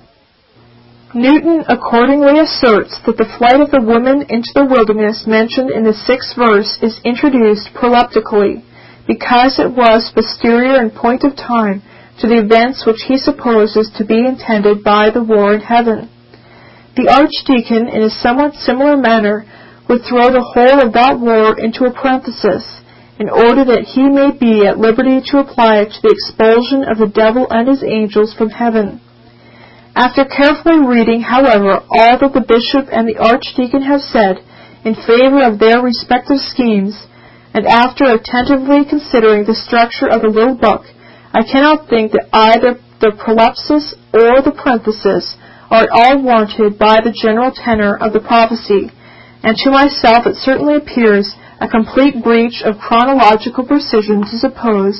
Newton accordingly asserts that the flight of the women into the wilderness mentioned in the sixth verse is introduced proleptically, because it was posterior in point of time to the events which he supposes to be intended by the war in heaven. The Archdeacon, in a somewhat similar manner, would throw the whole of that war into a parenthesis, in order that he may be at liberty to apply it to the expulsion of the devil and his angels from heaven. After carefully reading, however, all that the bishop and the Archdeacon have said in favor of their respective schemes, and after attentively considering the structure of the little book, I cannot think that either the prolepsis or the parenthesis are at all warranted by the general tenor of the prophecy, and to myself it certainly appears a complete breach of chronological precision to suppose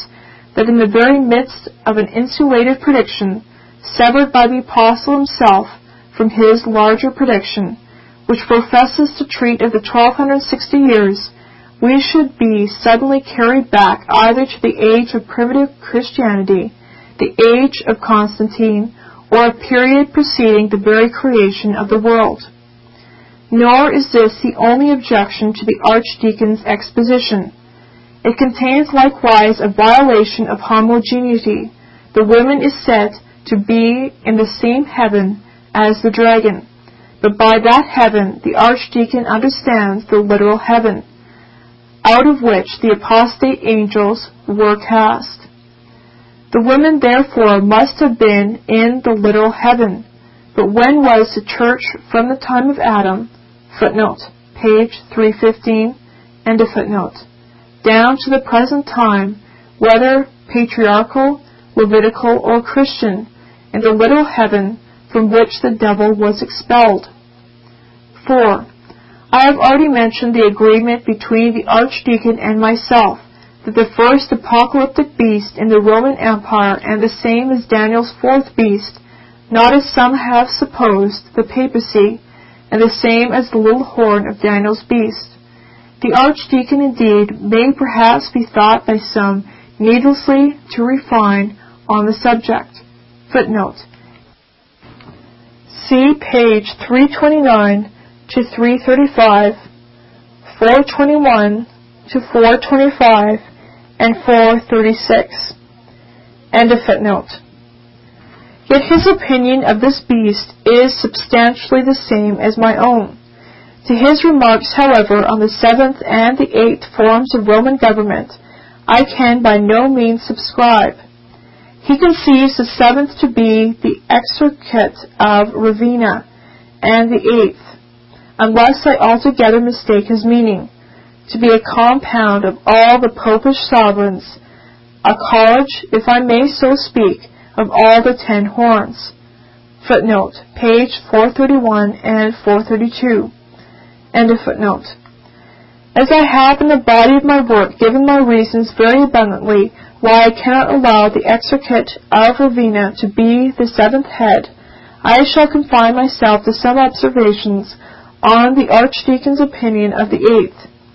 that in the very midst of an insulated prediction, severed by the apostle himself from his larger prediction, which professes to treat of the twelve sixty years, we should be suddenly carried back either to the age of primitive Christianity, the age of Constantine, or a period preceding the very creation of the world. Nor is this the only objection to the Archdeacon's exposition. It contains likewise a violation of homogeneity. The woman is said to be in the same heaven as the dragon, but by that heaven the Archdeacon understands the literal heaven, out of which the apostate angels were cast. The women therefore must have been in the literal heaven. But when was the church from the time of Adam, footnote, page three fifteen, end of footnote, down to the present time, whether patriarchal, Levitical, or Christian, in the literal heaven from which the devil was expelled? four. I have already mentioned the agreement between the Archdeacon and myself, that the first apocalyptic beast in the Roman Empire and the same as Daniel's fourth beast, not as some have supposed, the papacy, and the same as the little horn of Daniel's beast. The Archdeacon indeed may perhaps be thought by some needlessly to refine on the subject. Footnote. See page three twenty-nine to three thirty-five, four twenty-one to four twenty-five, and four thirty-six. End of footnote. Yet his opinion of this beast is substantially the same as my own. To his remarks, however, on the seventh and the eighth forms of Roman government, I can by no means subscribe. He conceives the seventh to be the exarchate of Ravenna, and the eighth, unless I altogether mistake his meaning, to be a compound of all the popish sovereigns, a college, if I may so speak, of all the ten horns. Footnote, page four thirty-one and four thirty-two. End of footnote. As I have in the body of my work given my reasons very abundantly why I cannot allow the exarchate of Ravenna to be the seventh head, I shall confine myself to some observations on the Archdeacon's opinion of the eighth.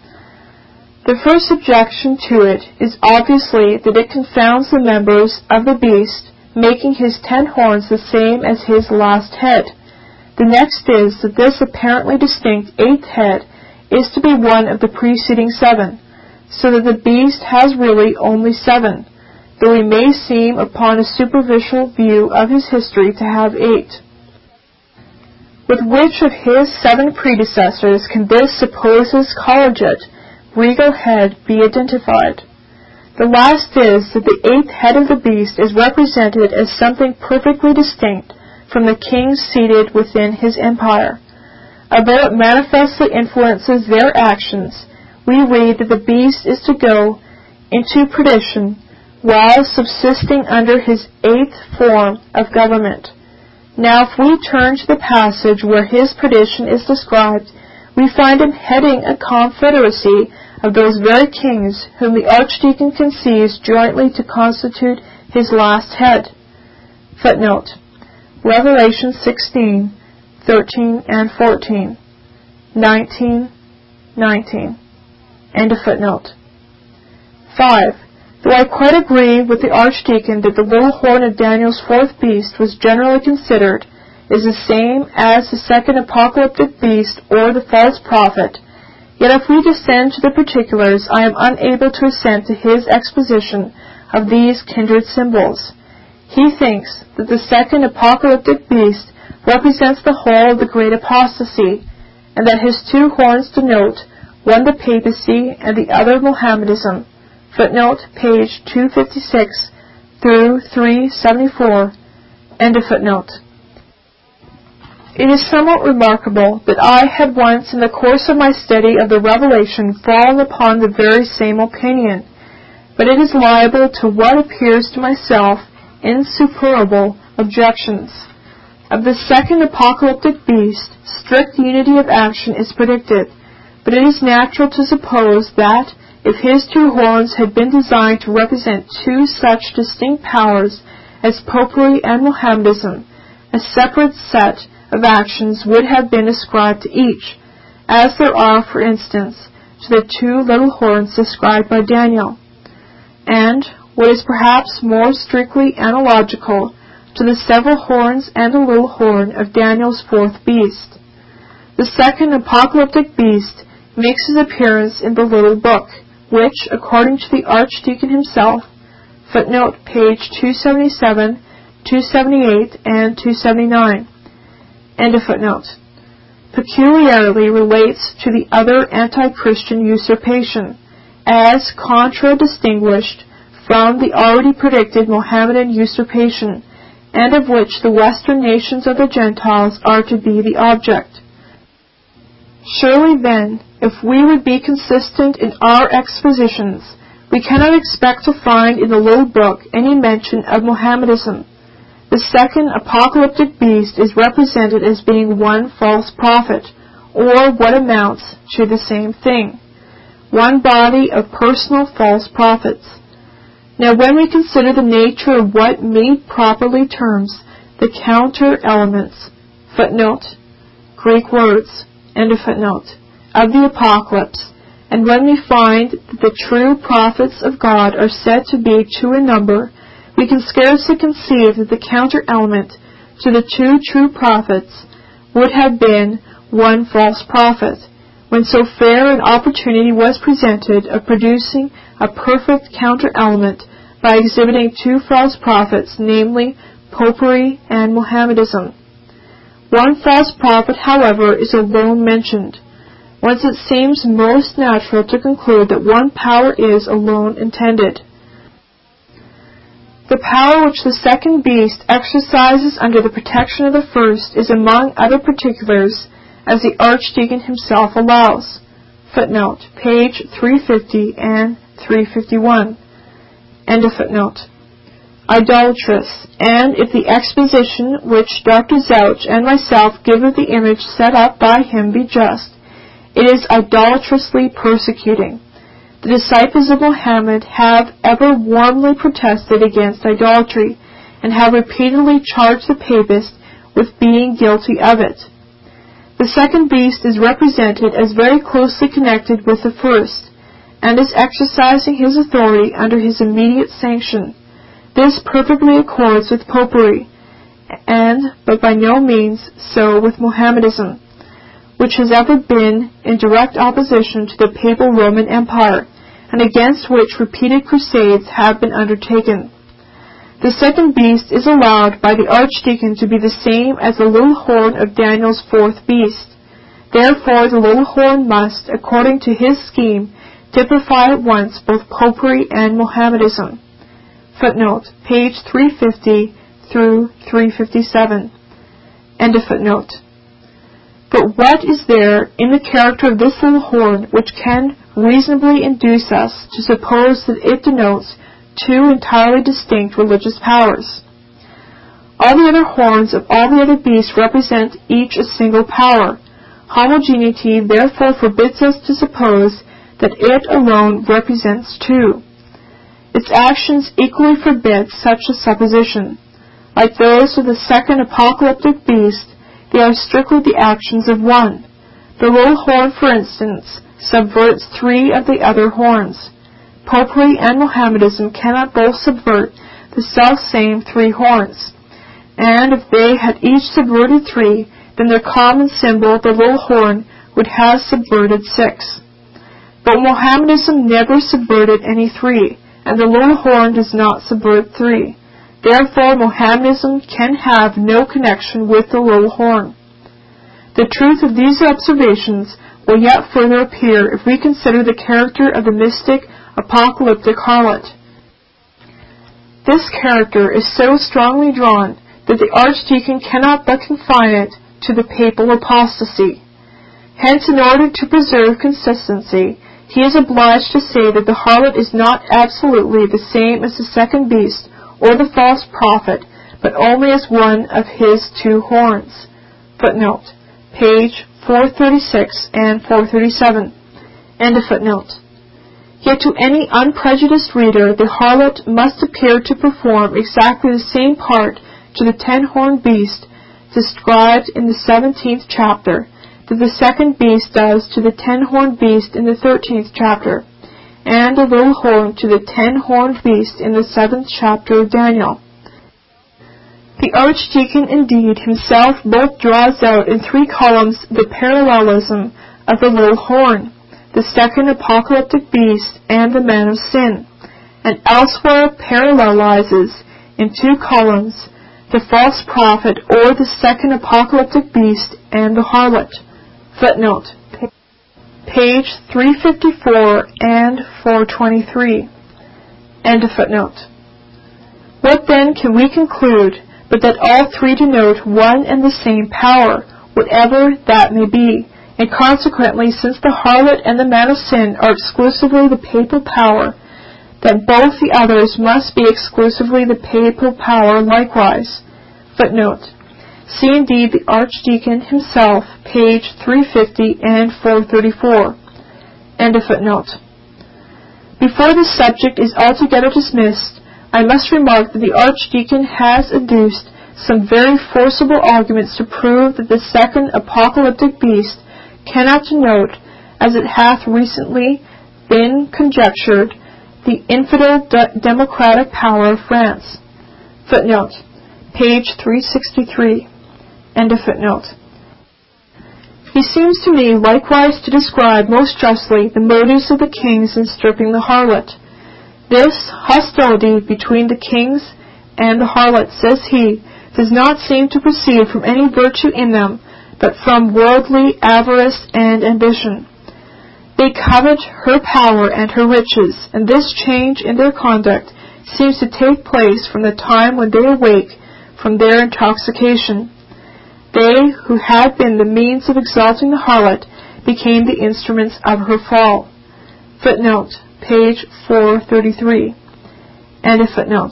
The first objection to it is obviously that it confounds the members of the beast, making his ten horns the same as his last head. The next is that this apparently distinct eighth head is to be one of the preceding seven, so that the beast has really only seven, though he may seem upon a superficial view of his history to have eight. With which of his seven predecessors can this supposed collegiate, regal head be identified? The last is that the eighth head of the beast is represented as something perfectly distinct from the kings seated within his empire. Although it manifestly influences their actions, we read that the beast is to go into perdition while subsisting under his eighth form of government. Now if we turn to the passage where his perdition is described, we find him heading a confederacy of those very kings whom the Archdeacon conceives jointly to constitute his last head. Footnote. Revelation sixteen, thirteen and fourteen, nineteen, nineteen. End of footnote. five. Though I quite agree with the Archdeacon that the little horn of Daniel's fourth beast was generally considered is the same as the second apocalyptic beast or the false prophet, yet if we descend to the particulars, I am unable to assent to his exposition of these kindred symbols. He thinks that the second apocalyptic beast represents the whole of the great apostasy, and that his two horns denote, one the papacy and the other Mohammedanism. Footnote, page two fifty-six through three seventy-four. End of footnote. It is somewhat remarkable that I had once in the course of my study of the Revelation fallen upon the very same opinion, but it is liable to what appears to myself insuperable objections. Of the second apocalyptic beast, strict unity of action is predicted, but it is natural to suppose that, if his two horns had been designed to represent two such distinct powers as Popery and Mohammedanism, a separate set of actions would have been ascribed to each, as there are, for instance, to the two little horns described by Daniel, and, what is perhaps more strictly analogical, to the several horns and the little horn of Daniel's fourth beast. The second apocalyptic beast makes his appearance in the little book, which, according to the Archdeacon himself, footnote page two seventy-seven, two seventy-eight, and two seventy-nine, end of footnote, peculiarly relates to the other anti-Christian usurpation, as contradistinguished from the already predicted Mohammedan usurpation, and of which the Western nations of the Gentiles are to be the object. Surely then, if we would be consistent in our expositions, we cannot expect to find in the little book any mention of Mohammedanism. The second apocalyptic beast is represented as being one false prophet, or what amounts to the same thing, one body of personal false prophets. Now when we consider the nature of what Meade properly terms the counter-elements, footnote, Greek words, end of footnote, of the apocalypse, and when we find that the true prophets of God are said to be two in number, we can scarcely conceive that the counter-element to the two true prophets would have been one false prophet, when so fair an opportunity was presented of producing a perfect counter-element by exhibiting two false prophets, namely Popery and Mohammedanism. One false prophet, however, is alone mentioned, whence it seems most natural to conclude that one power is alone intended. The power which the second beast exercises under the protection of the first is among other particulars, as the Archdeacon himself allows. Footnote, page three fifty and three fifty-one. End of footnote. Idolatrous, and if the exposition which Doctor Zouch and myself give of the image set up by him be just, it is idolatrously persecuting. The disciples of Mohammed have ever warmly protested against idolatry, and have repeatedly charged the papist with being guilty of it. The second beast is represented as very closely connected with the first, and is exercising his authority under his immediate sanction. This perfectly accords with Popery, and, but by no means so with Mohammedanism, which has ever been in direct opposition to the Papal Roman Empire, and against which repeated crusades have been undertaken. The second beast is allowed by the Archdeacon to be the same as the little horn of Daniel's fourth beast. Therefore the little horn must, according to his scheme, typify at once both Popery and Mohammedanism. Footnote, page three fifty through three fifty-seven. End of footnote. But what is there in the character of this little horn which can reasonably induce us to suppose that it denotes two entirely distinct religious powers? All the other horns of all the other beasts represent each a single power. Homogeneity therefore forbids us to suppose that it alone represents two. Its actions equally forbid such a supposition. Like those of the second apocalyptic beast, they are strictly the actions of one. The little horn, for instance, subverts three of the other horns. Popery and Mohammedanism cannot both subvert the self-same three horns, and if they had each subverted three, then their common symbol, the little horn, would have subverted six. But Mohammedanism never subverted any three, and the little horn does not subvert three. Therefore, Mohammedanism can have no connection with the little horn. The truth of these observations will yet further appear if we consider the character of the mystic apocalyptic harlot. This character is so strongly drawn that the Archdeacon cannot but confine it to the papal apostasy. Hence, in order to preserve consistency, he is obliged to say that the harlot is not absolutely the same as the second beast or the false prophet, but only as one of his two horns. Footnote, page four thirty-six and four thirty-seven. End of footnote. Yet to any unprejudiced reader, the harlot must appear to perform exactly the same part to the ten-horned beast described in the seventeenth chapter that the second beast does to the ten-horned beast in the thirteenth chapter, and the little horn to the ten-horned beast in the seventh chapter of Daniel. The archdeacon indeed himself both draws out in three columns the parallelism of the little horn, the second apocalyptic beast, and the man of sin, and elsewhere parallelizes in two columns the false prophet or the second apocalyptic beast and the harlot. Footnote, page three fifty-four and four twenty-three. End of footnote. What then can we conclude but that all three denote one and the same power, whatever that may be, and consequently, since the harlot and the man of sin are exclusively the papal power, that both the others must be exclusively the papal power likewise. Footnote. See indeed the Archdeacon himself, page three fifty and four thirty-four. End of footnote. Before this subject is altogether dismissed, I must remark that the Archdeacon has adduced some very forcible arguments to prove that the second apocalyptic beast cannot denote, as it hath recently been conjectured, the infidel de- democratic power of France. Footnote. Page three sixty-three. End of footnote. He seems to me likewise to describe most justly the motives of the kings in stripping the harlot. This hostility between the kings and the harlot, says he, does not seem to proceed from any virtue in them, but from worldly avarice and ambition. They covet her power and her riches, and this change in their conduct seems to take place from the time when they awake from their intoxication. They who had been the means of exalting the harlot became the instruments of her fall. Footnote, page four thirty-three. End of footnote.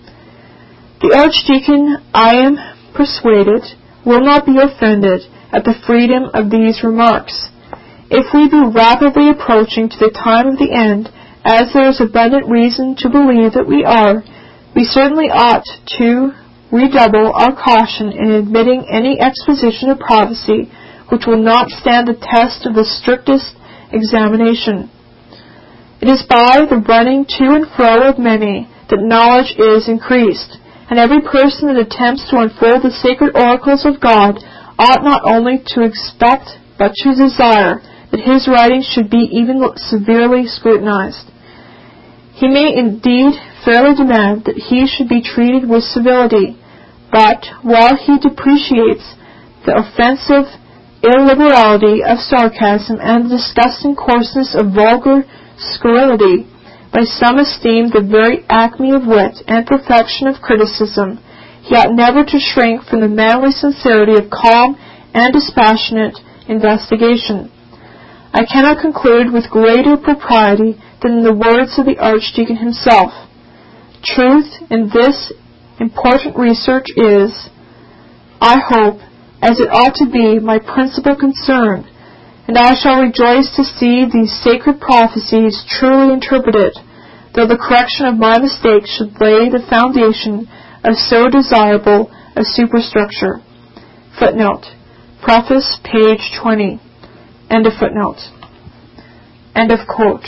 The Archdeacon, I am persuaded, will not be offended at the freedom of these remarks. If we be rapidly approaching to the time of the end, as there is abundant reason to believe that we are, we certainly ought to redouble our caution in admitting any exposition of prophecy which will not stand the test of the strictest examination. It is by the running to and fro of many that knowledge is increased, and every person that attempts to unfold the sacred oracles of God ought not only to expect, but to desire, that his writings should be even severely scrutinized. He may indeed fairly demand that he should be treated with civility, but while he depreciates the offensive illiberality of sarcasm and the disgusting coarseness of vulgar scurrility, by some esteem the very acme of wit and perfection of criticism, he ought never to shrink from the manly sincerity of calm and dispassionate investigation. I cannot conclude with greater propriety than in the words of the Archdeacon himself. Truth in this important research is, I hope, as it ought to be, my principal concern, and I shall rejoice to see these sacred prophecies truly interpreted, though the correction of my mistakes should lay the foundation of so desirable a superstructure. Footnote. Preface, page twenty. End of footnote. End of quote.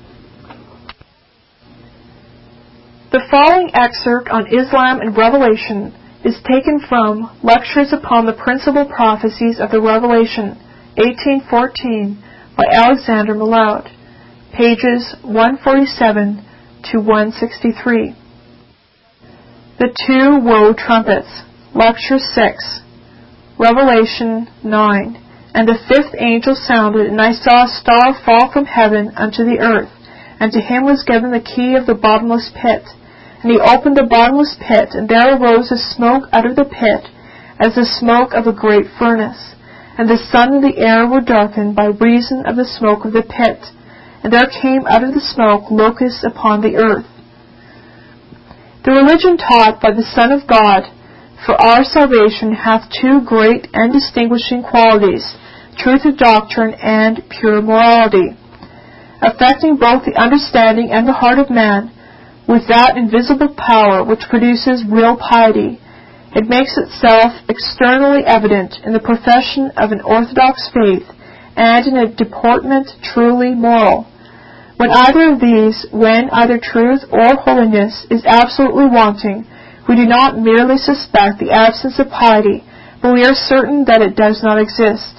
The following excerpt on Islam and Revelation is taken from Lectures upon the Principal Prophecies of the Revelation, eighteen fourteen, by Alexander Maloud, pages one forty-seven to one sixty-three. The Two Woe Trumpets, Lecture six, Revelation nine. And the fifth angel sounded, and I saw a star fall from heaven unto the earth, and to him was given the key of the bottomless pit. And he opened the bottomless pit, and there arose a smoke out of the pit, as the smoke of a great furnace. And the sun and the air were darkened by reason of the smoke of the pit. And there came out of the smoke locusts upon the earth. The religion taught by the Son of God for our salvation hath two great and distinguishing qualities, truth of doctrine and pure morality. affecting both the understanding and the heart of man with that invisible power which produces real piety. It makes itself externally evident in the profession of an orthodox faith and in a deportment truly moral. When either of these, when either truth or holiness is absolutely wanting, we do not merely suspect the absence of piety, but we are certain that it does not exist.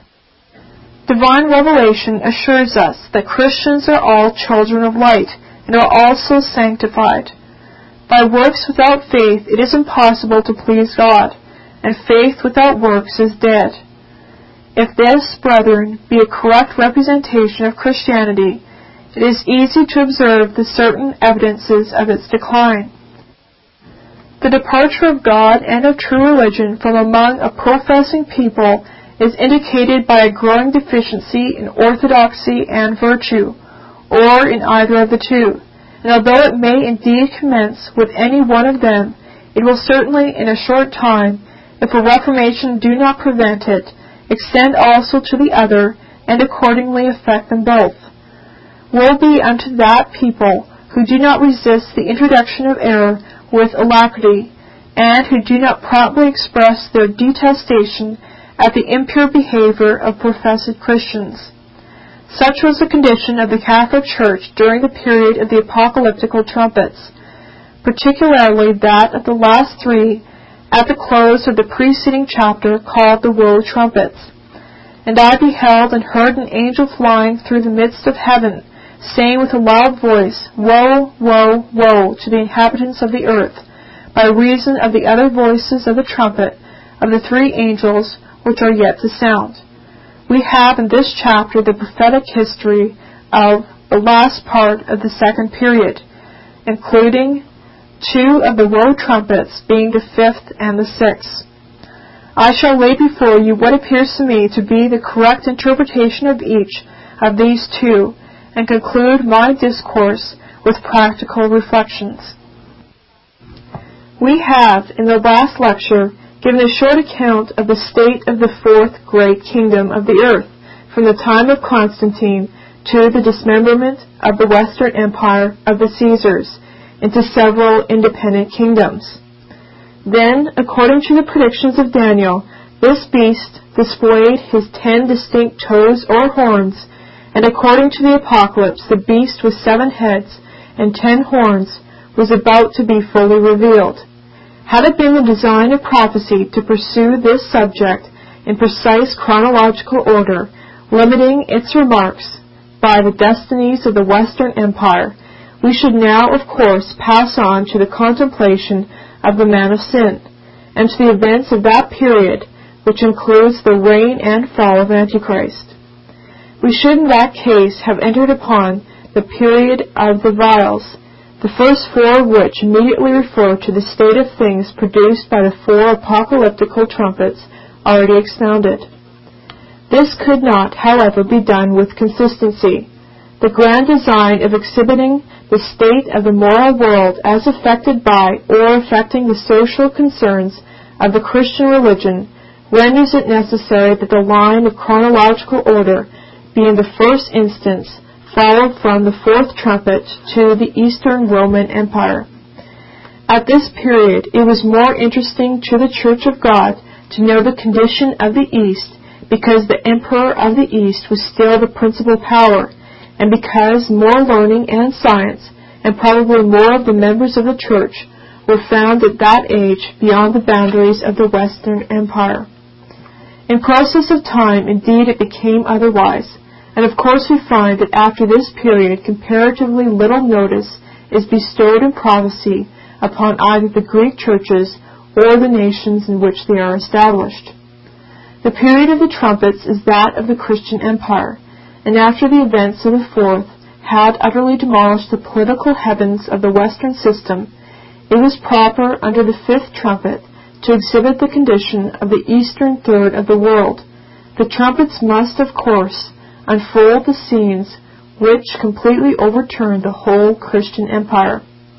Divine revelation assures us that Christians are all children of light and are also sanctified. By works without faith it is impossible to please God, and faith without works is dead. If this, brethren, be a correct representation of Christianity, it is easy to observe the certain evidences of its decline. The departure of God and of true religion from among a professing people is indicated by a growing deficiency in orthodoxy and virtue, or in either of the two. And although it may indeed commence with any one of them, it will certainly in a short time, if a reformation do not prevent it, extend also to the other, and accordingly affect them both. Woe be unto that people who do not resist the introduction of error with alacrity, and who do not promptly express their detestation at the impure behavior of professed Christians. Such was the condition of the Catholic Church during the period of the apocalyptical trumpets, particularly that of the last three at the close of the preceding chapter called the Woe Trumpets. And I beheld and heard an angel flying through the midst of heaven, saying with a loud voice, Woe, woe, woe to the inhabitants of the earth, by reason of the other voices of the trumpet of the three angels which are yet to sound. We have in this chapter the prophetic history of the last part of the second period, including two of the woe trumpets being the fifth and the sixth. I shall lay before you what appears to me to be the correct interpretation of each of these two, and conclude my discourse with practical reflections. We have, in the last lecture, given a short account of the state of the fourth great kingdom of the earth, from the time of Constantine to the dismemberment of the Western Empire of the Caesars into several independent kingdoms. Then, according to the predictions of Daniel, this beast displayed his ten distinct toes or horns, and according to the Apocalypse, the beast with seven heads and ten horns was about to be fully revealed. Had it been the design of prophecy to pursue this subject in precise chronological order, limiting its remarks by the destinies of the Western Empire, we should now, of course, pass on to the contemplation of the man of sin, and to the events of that period, which includes the reign and fall of Antichrist. We should in that case have entered upon the period of the vials, the first four of which immediately refer to the state of things produced by the four apocalyptical trumpets already expounded. This could not, however, be done with consistency. The grand design of exhibiting the state of the moral world as affected by or affecting the social concerns of the Christian religion renders it necessary that the line of chronological order be in the first instance followed from the fourth trumpet to the Eastern Roman Empire. At this period, it was more interesting to the Church of God to know the condition of the East, because the Emperor of the East was still the principal power, and because more learning and science, and probably more of the members of the Church, were found at that age beyond the boundaries of the Western Empire. In process of time, indeed, it became otherwise. And of course we find that after this period comparatively little notice is bestowed in prophecy upon either the Greek churches or the nations in which they are established. The period of the trumpets is that of the Christian Empire, and after the events of the fourth had utterly demolished the political heavens of the Western system, it was proper under the fifth trumpet to exhibit the condition of the eastern third of the world. The trumpets must, of course, unfold the scenes which completely overturned the whole Christian empire.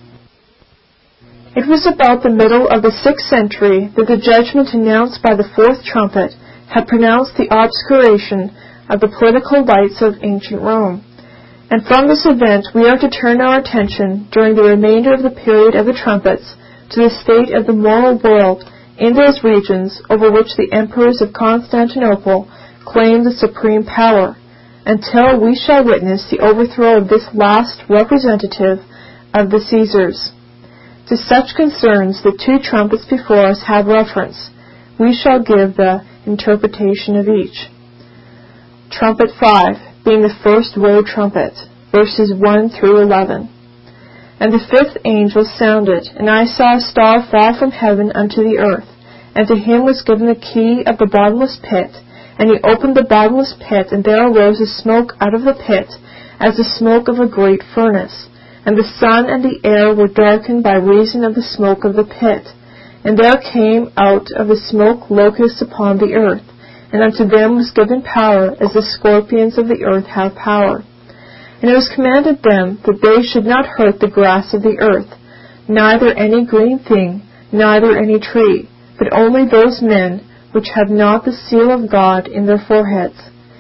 It was about the middle of the sixth century that the judgment announced by the fourth trumpet had pronounced the obscuration of the political lights of ancient Rome. And from this event we are to turn our attention during the remainder of the period of the trumpets to the state of the moral world in those regions over which the emperors of Constantinople claim the supreme power, until we shall witness the overthrow of this last representative of the Caesars. To such concerns the two trumpets before us have reference. We shall give the interpretation of each. Trumpet five, being the first woe trumpet, verses one through eleven. And the fifth angel sounded, and I saw a star fall from heaven unto the earth, and to him was given the key of the bottomless pit. And he opened the bottomless pit, and there arose a smoke out of the pit, as the smoke of a great furnace. And the sun and the air were darkened by reason of the smoke of the pit. And there came out of the smoke locusts upon the earth, and unto them was given power, as the scorpions of the earth have power. And it was commanded them that they should not hurt the grass of the earth, neither any green thing, neither any tree, but only those men which have not the seal of God in their foreheads.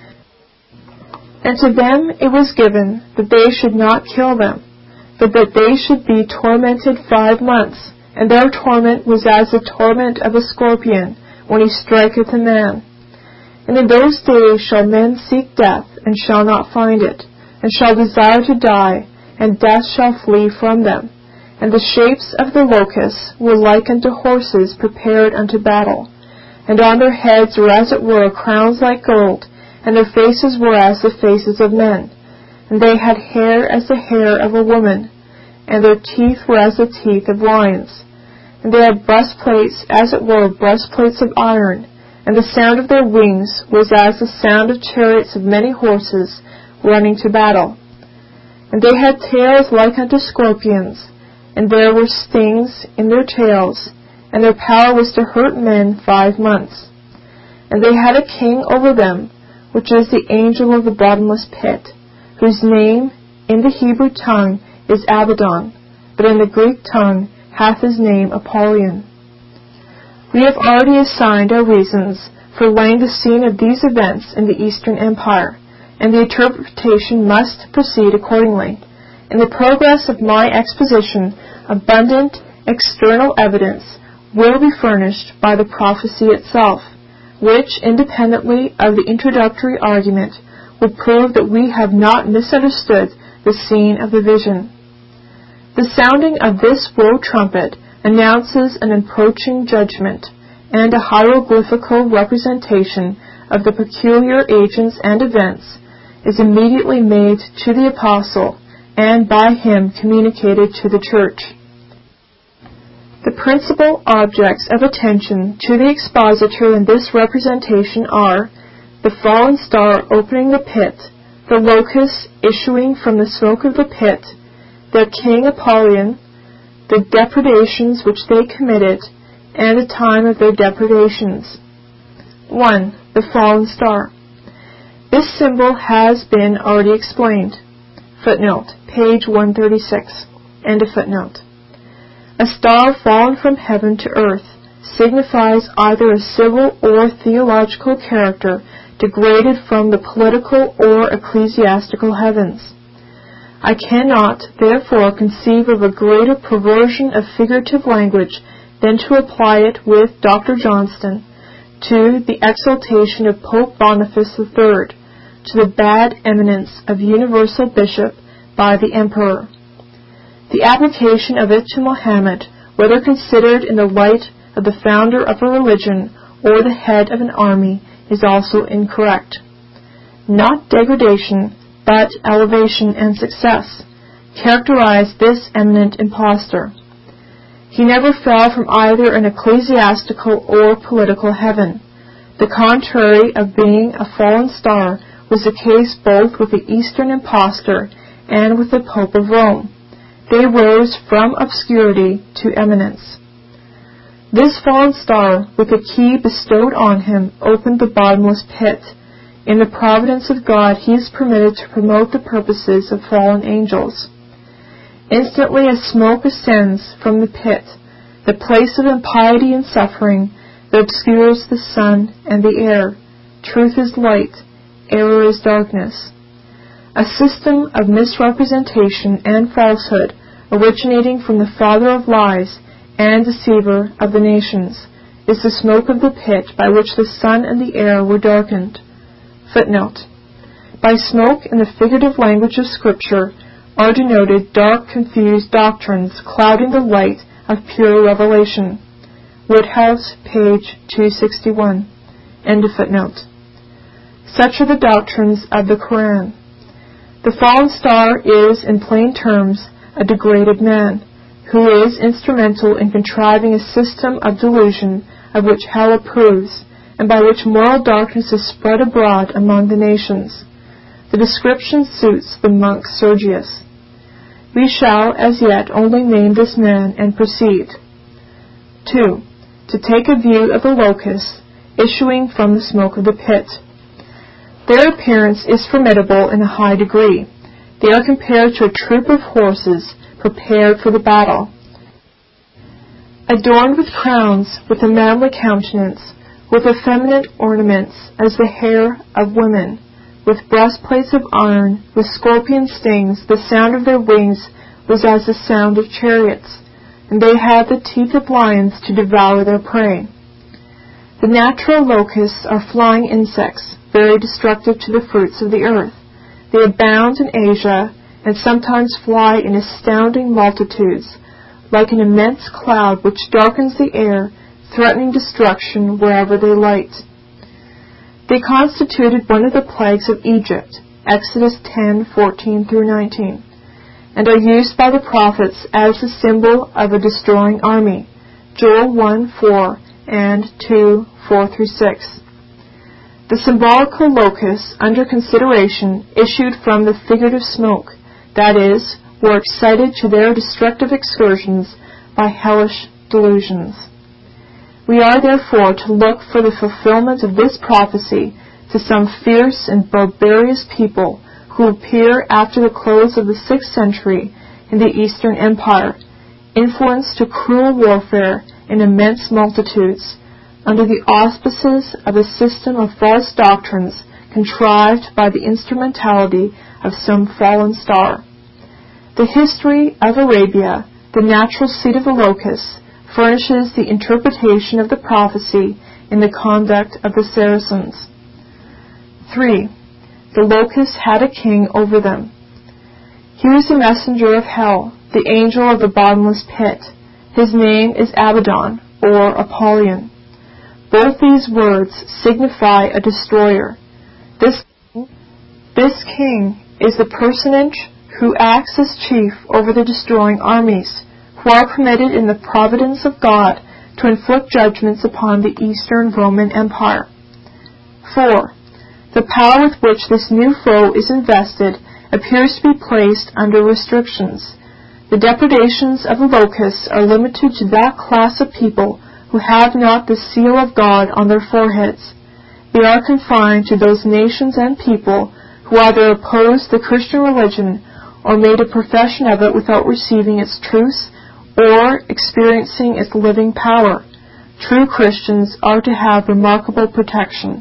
And to them it was given that they should not kill them, but that they should be tormented five months, and their torment was as the torment of a scorpion when he striketh a man. And in those days shall men seek death, and shall not find it, and shall desire to die, and death shall flee from them. And the shapes of the locusts were like unto horses prepared unto battle. And on their heads were as it were crowns like gold, and their faces were as the faces of men. And they had hair as the hair of a woman, and their teeth were as the teeth of lions. And they had breastplates as it were breastplates of iron, and the sound of their wings was as the sound of chariots of many horses running to battle. And they had tails like unto scorpions, and there were stings in their tails, and their power was to hurt men five months. And they had a king over them, which is the angel of the bottomless pit, whose name in the Hebrew tongue is Abaddon, but in the Greek tongue hath his name Apollyon. We have already assigned our reasons for laying the scene of these events in the Eastern Empire, and the interpretation must proceed accordingly. In the progress of my exposition, abundant external evidence will be furnished by the prophecy itself, which, independently of the introductory argument, will prove that we have not misunderstood the scene of the vision. The sounding of this woe trumpet announces an approaching judgment, and a hieroglyphical representation of the peculiar agents and events is immediately made to the apostle, and by him communicated to the church. The principal objects of attention to the expositor in this representation are the fallen star opening the pit, the locusts issuing from the smoke of the pit, their king Apollyon, the depredations which they committed, and the time of their depredations. one. The fallen star. This symbol has been already explained. Footnote, page one thirty-six. End of footnote. A star fallen from heaven to earth signifies either a civil or theological character degraded from the political or ecclesiastical heavens. I cannot, therefore, conceive of a greater perversion of figurative language than to apply it with Doctor Johnston to the exaltation of Pope Boniface the Third, to the bad eminence of universal bishop by the emperor. The application of it to Mohammed, whether considered in the light of the founder of a religion or the head of an army, is also incorrect. Not degradation, but elevation and success characterize this eminent impostor. He never fell from either an ecclesiastical or political heaven. The contrary of being a fallen star was the case both with the Eastern impostor and with the Pope of Rome. They rose from obscurity to eminence. This fallen star, with the key bestowed on him, opened the bottomless pit. In the providence of God, he is permitted to promote the purposes of fallen angels. Instantly as smoke ascends from the pit, the place of impiety and suffering that obscures the sun and the air. Truth is light, error is darkness. a system of misrepresentation and falsehood originating from the father of lies and deceiver of the nations, is the smoke of the pit by which the sun and the air were darkened. Footnote: by smoke in the figurative language of Scripture are denoted dark, confused doctrines clouding the light of pure revelation. Woodhouse, page two sixty-one. End of footnote. Such are the doctrines of the Quran. The fallen star is, in plain terms, a degraded man, who is instrumental in contriving a system of delusion of which hell approves, and by which moral darkness is spread abroad among the nations. The description suits the monk Sergius. We shall, as yet, only name this man and proceed. two. To take a view of the locusts issuing from the smoke of the pit. Their appearance is formidable in a high degree. They are compared to a troop of horses prepared for the battle, adorned with crowns, with a manly countenance, with effeminate ornaments as the hair of women, with breastplates of iron, with scorpion stings. The sound of their wings was as the sound of chariots, and they had the teeth of lions to devour their prey. The natural locusts are flying insects, very destructive to the fruits of the earth. They abound in Asia, and sometimes fly in astounding multitudes, like an immense cloud which darkens the air, threatening destruction wherever they light. They constituted one of the plagues of Egypt, Exodus ten fourteen through nineteen, and are used by the prophets as the symbol of a destroying army, Joel one four and two four through six. The symbolical locusts under consideration issued from the figurative smoke, that is, were excited to their destructive excursions by hellish delusions. We are therefore to look for the fulfillment of this prophecy to some fierce and barbarous people who appear after the close of the sixth century in the Eastern Empire, influenced to cruel warfare in immense multitudes, under the auspices of a system of false doctrines contrived by the instrumentality of some fallen star. The history of Arabia, the natural seat of the locusts, furnishes the interpretation of the prophecy in the conduct of the Saracens. three. The locusts had a king over them. He was the messenger of hell, the angel of the bottomless pit. His name is Abaddon, or Apollyon. Both these words signify a destroyer. This, this king is the personage who acts as chief over the destroying armies, who are permitted in the providence of God to inflict judgments upon the Eastern Roman Empire. four. The power with which this new foe is invested appears to be placed under restrictions. The depredations of the locusts are limited to that class of people who have not the seal of God on their foreheads. They are confined to those nations and people who either opposed the Christian religion or made a profession of it without receiving its truths or experiencing its living power. True Christians are to have remarkable protection.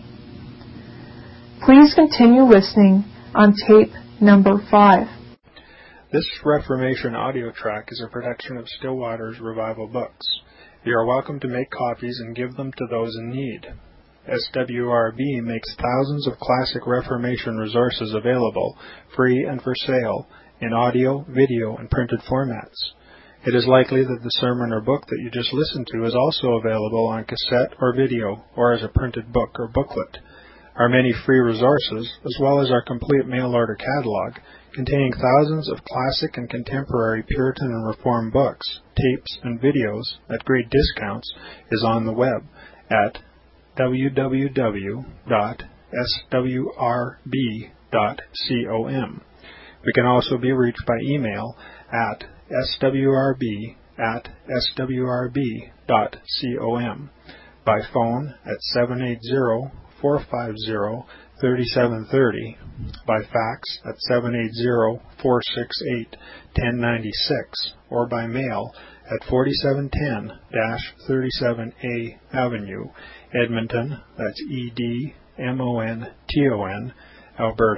Please continue listening on tape number five. This Reformation audio track is a production of Stillwater's Revival Books. You are welcome to make copies and give them to those in need. S W R B makes thousands of classic Reformation resources available, free and for sale, in audio, video, and printed formats. It is likely that the sermon or book that you just listened to is also available on cassette or video, or as a printed book or booklet. Our many free resources, as well as our complete mail-order catalog, containing thousands of classic and contemporary Puritan and Reformed books, tapes, and videos at great discounts, is on the web at w w w dot s w r b dot com. We can also be reached by email at s w r b at s w r b dot com, by phone at seven eight zero, four five zero, three seven three zero, by fax at seven eight zero, four six eight, one zero nine six, or by mail at forty-seven ten thirty-seven A Avenue, Edmonton, that's E D M O N T O N, Alberta,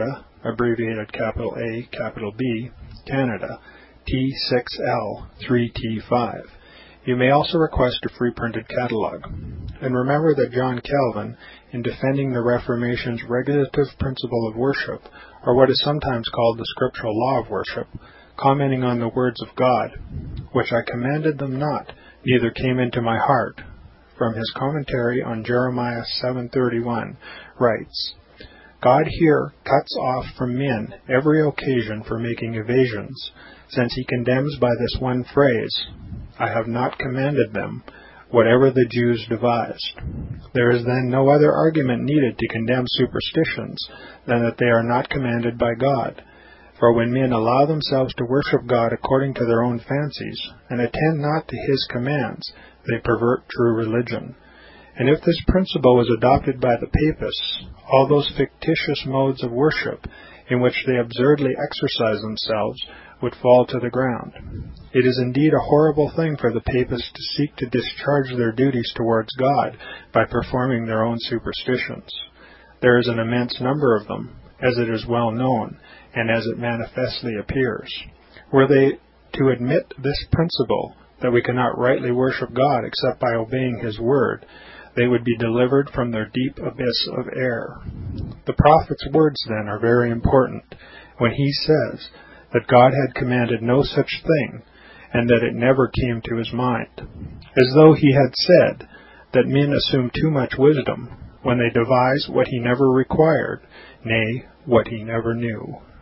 abbreviated capital A, capital B, Canada, T six L three T five. You may also request a free printed catalog. And remember that John Calvin, in defending the Reformation's regulative principle of worship, or what is sometimes called the scriptural law of worship, commenting on the words of God, which I commanded them not, neither came into my heart, from his commentary on Jeremiah seven thirty-one, writes, God here cuts off from men every occasion for making evasions, since he condemns by this one phrase, I have not commanded them, whatever the Jews devised. There is then no other argument needed to condemn superstitions than that they are not commanded by God. For when men allow themselves to worship God according to their own fancies, and attend not to his commands, they pervert true religion. And if this principle was adopted by the Papists, all those fictitious modes of worship in which they absurdly exercise themselves would fall to the ground. It is indeed a horrible thing for the Papists to seek to discharge their duties towards God by performing their own superstitions. There is an immense number of them, as it is well known, and as it manifestly appears. Were they to admit this principle, that we cannot rightly worship God except by obeying his word, they would be delivered from their deep abyss of error. The prophet's words, then, are very important, when he says that God had commanded no such thing, and that it never came to his mind, as though he had said that men assume too much wisdom when they devise what he never required, nay, what he never knew.